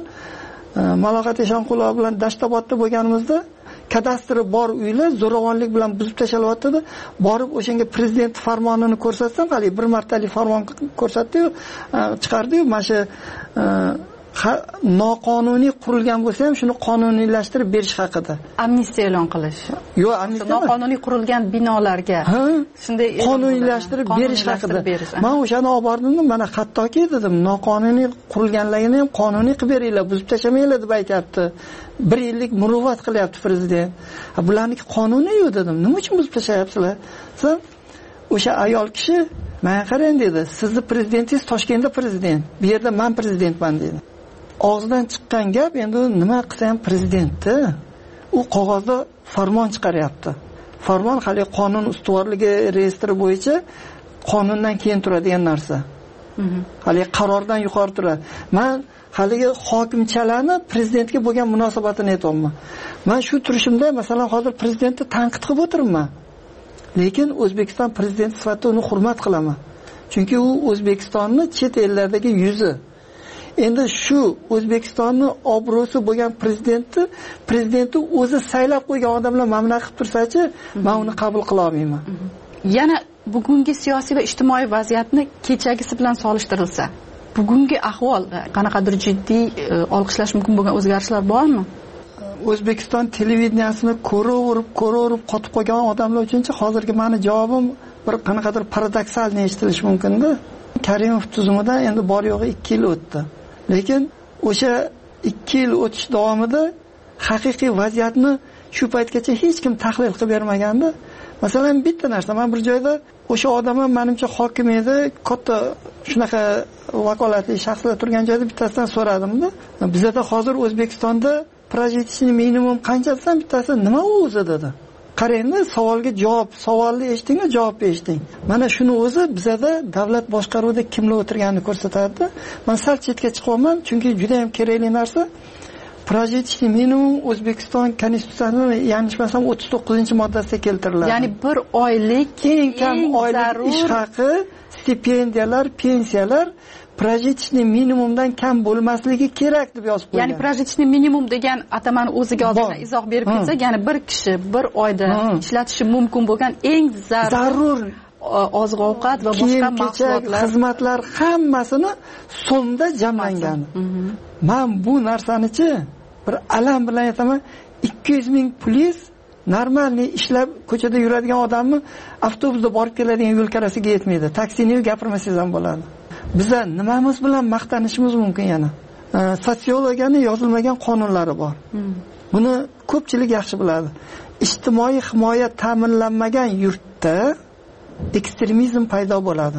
Maloqat Eshonqulov bilan Dashtobodda bo'lganimizda kadastri bor uylar zo'ravonlik bilan buzib tashalyapti-da, borib o'shanga prezident farmonini ko'rsatsam, hali bir martalik farmon ko'rsatdi-yu, chiqardi-yu, mana shu noqonuniy qurilgan bo'lsa ham shuni qonuniylashtirib berish haqida. Amnistiya e'lon qilish. Yo'q, amnistiya noqonuniy qurilgan binolarga shunday qonuniylashtirib berish haqida. Men o'shani olib bordim, mana hattoki dedim, noqonuniy qurilganligini ham qonuniy qilib beringlar, buzib tashamanglar deb aytayapti. bir yillik muruvvat qilyapti prezident. Bularniki qonuniy-ku dedim. Nima uchun buzib tashayapsizlar? Sen o'sha ayol kishi "Men qarang" dedi. "Sizni prezidentingiz Toshkentda prezident. Bu yerda men prezidentman" dedi. Og'zidan chiqqan gap endi nima qilsa ham prezidentni. U qog'ozda farmon chiqaryapti. Farmon hali qonun ustuvorligi reyestri bo'yicha qonundan keyin turadigan narsa. Hali qarordan yuqori turadi. Men haligi hokimchalarni prezidentga bo'lgan munosabatini aytayapman. Men shu turishimda masalan hozir prezidentni tanqid qilib o'tiribman. Lekin O'zbekiston prezidenti sifatida uni hurmat qilaman. Chunki u O'zbekistonni chet ellardagi yuzi. Endi shu O'zbekistonni obro'si bo'lgan prezidentni prezidenti o'zi saylab qo'ygan odamlar mamnun qilib tursa-chi, men uni qabul qila olmayman. Yana bugungi siyosiy va ijtimoiy vaziyatni kechagisi bilan solishtirilsa, bugungi ahvol qanaqadir jiddiy olqishlash mumkin bo'lgan o'zgarishlar bormi? O'zbekiston televideniyasini ko'raverib, ko'raverib qotib qolgan odamlar uchunchi hozirgi meni javobim bir qanaqadir paradoksalni eshitilishi mumkin-da. Karimov tuzumidan endi bor yo'g'i ikki yil o'tdi. Lekin o'sha ikki yil o'tish davomida haqiqiy vaziyatni shu paytgacha hech kim tahlil qilib bermaganda. Masalan, bitta narsa, men bir joyda o'sha odam ham menimcha hokim edi, katta shunaqa vakolatli shaxslar turgan joyda bittasidan so'radim-da. Bizda hozir O'zbekistonda prajitishni minimum qancha desam, bittasi nima u o'zi dedi. Qarangda, savolga javob, savolni eshitingmi, javobni eshiting. Mana shuni o'zi bizda davlat boshqaruvida kimlar o'tirganini ko'rsatadi. Men sal chetga chiqaman, chunki juda ham kerakli narsa. Prajitishni minimum O'zbekiston konstitutsiyasining yanglishmasam o'ttiz to'qqizinchi moddasida keltiriladi. Ya'ni bir oylik eng kam oylik ish haqi, stipendiyalar, pensiyalar prajitishni minimumdan kam bo'lmasligi kerak deb yozib qo'ygan. Ya'ni prajitishni minimum degan atamani o'ziga ozgina izoh berib ketsak, ya'ni bir kishi bir oyda ishlatishi mumkin bo'lgan eng zarur, zarur oziq-ovqat va boshqa mahsulotlar, xizmatlar hammasini so'mda jamlangan. Men bu narsani-chi bir alam bilan aytaman, ikki yuz ming puliz normalniy ishlab ko'chada yuradigan odamni avtobusda borib keladigan yo'l karasiga yetmaydi. Taksini gapirmasangiz ham bo'ladi. Biza nimamiz bilan maqtanishimiz mumkin yana? Sotsiologiyaning yozilmagan qonunlari bor. Buni ko'pchilik yaxshi biladi. Ijtimoiy himoya ta'minlanmagan yurtda ekstremizm paydo bo'ladi.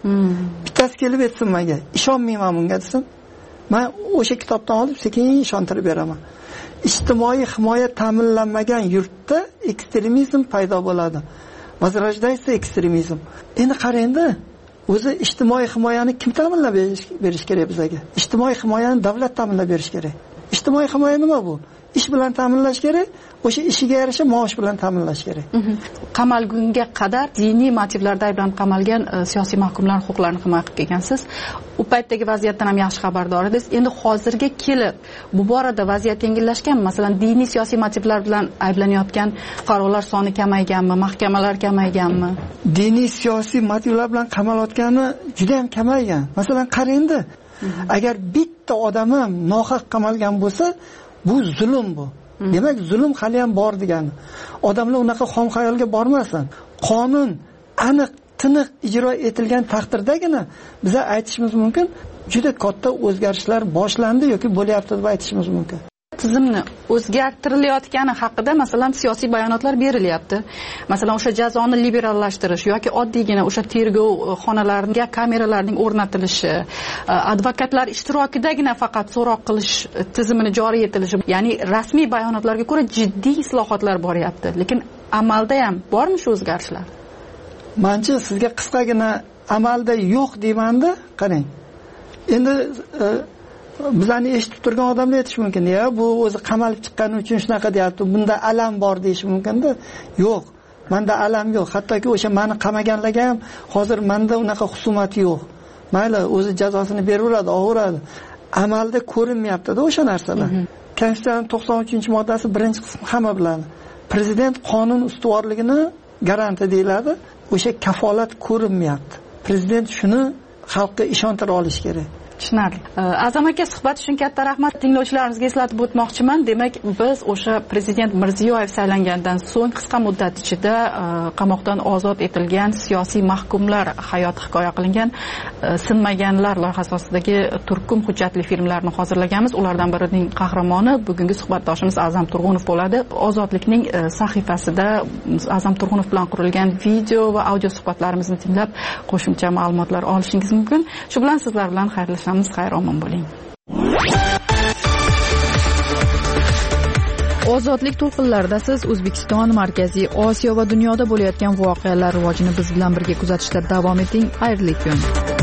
Bittasi kelib aytsin menga, ishonmayman bunga desin. Men o'sha kitobdan olib sekin ishontirib beraman. Ijtimoiy himoya ta'minlanmagan yurtda ekstremizm paydo bo'ladi. Возрождается ekstremizm. Endi qarangda, o'zi ijtimoiy himoyani kim ta'minlab berish kerak bizga? Ijtimoiy himoyani davlat ta'minlab berish kerak. Ijtimoiy himoya nima bu? Ish bilan ta'minlash kerak, o'sha ishiga yarasha maosh bilan ta'minlash kerak. Qamalgunga qadar diniy motivlarda ayblanib qamalgan siyosiy mahkumlarning huquqlarini himoya qilib kelgansiz. U paytdagi vaziyatdan ham yaxshi xabardor edingiz. Endi hozirga kelib bu borada vaziyat yengillashganmi? Masalan, diniy siyosiy motivlar bilan ayblanayotgan fuqarolar soni kamayganmi, mahkamalar kamayganmi? Diniy siyosiy motivlar bilan qamalayotgani juda ham kamaygan. Masalan, qarangda, agar bitta odam ham nohaq qamalgan bo'lsa, bu zulm bu. Demak, zulm hali ham bor degani. Odamlar unaqa xom xayolga bormasin. Qonun aniq, tiniq ijro etilgan taqdirdagina biz aytishimiz mumkin, juda katta o'zgarishlar boshlandi yoki bo'lyapti deb aytishimiz mumkin. Tizimni o'zgartirilayotgani haqida masalan siyosiy bayonotlar berilyapti. Masalan, o'sha jazoni liberallashtirish yoki oddiygina o'sha tergov xonalariga kameralarning o'rnatilishi, advokatlar ishtirokidagina faqat so'roq qilish tizimini joriy etilishi, ya'ni rasmiy bayonotlarga ko'ra jiddiy islohotlar boryapti. Lekin amalda ham bormi shu o'zgarishlar? Mencha sizga qisqagina amalda yo'q deymanda, qarang. Endi bizani eshitib turgan odamlar aytish mumkin, ya bu o'zi qamalib chiqqani uchun shunaqa deyapti, bunda alam bor deyish mumkin-da. Yo'q, menda alam yo'q. Hattoki o'sha meni qamaganlarga ham hozir menda unaqa husumat yo'q. Mayli, o'zi jazosini beraveradi, olaveradi. Amalda ko'rinmayapti-da o'sha narsalar. Konstitutsiyaning to'qson uchinchi moddasi birinchi qismi hamma biladi. Prezident qonun ustuvorligini garanti deyiladi. O'sha kafolat ko'rinmayapti. Prezident shuni xalqqa ishontira olish kerak. tushunarli. Azam aka, suhbat uchun katta rahmat. Tinglovchilarimizga eslatib o'tmoqchiman. Demak, biz o'sha prezident Mirziyoyev saylangandan so'ng qisqa muddat ichida qamoqdan ozod etilgan siyosiy mahkumlar hayoti hikoya qilingan Sinmaganlar loyihasi ostidagi turkum hujjatli filmlarni hozirlaganmiz. Ulardan birining qahramoni bugungi suhbatdoshimiz Azam Turg'unov bo'ladi. Ozodlikning sahifasida Azam Turg'unov bilan qurilgan video va audio suhbatlarimizni tinglab qo'shimcha ma'lumotlar olishingiz mumkin. Shu bilan sizlar bilan xayrlashamiz. Xayr omon bo'ling. Ozodlik to'lqinlarida siz O'zbekiston, Markaziy Osiyo va dunyoda bo'layotgan voqealar rivojini biz bilan birga kuzatishda davom eting. Xayrli kun.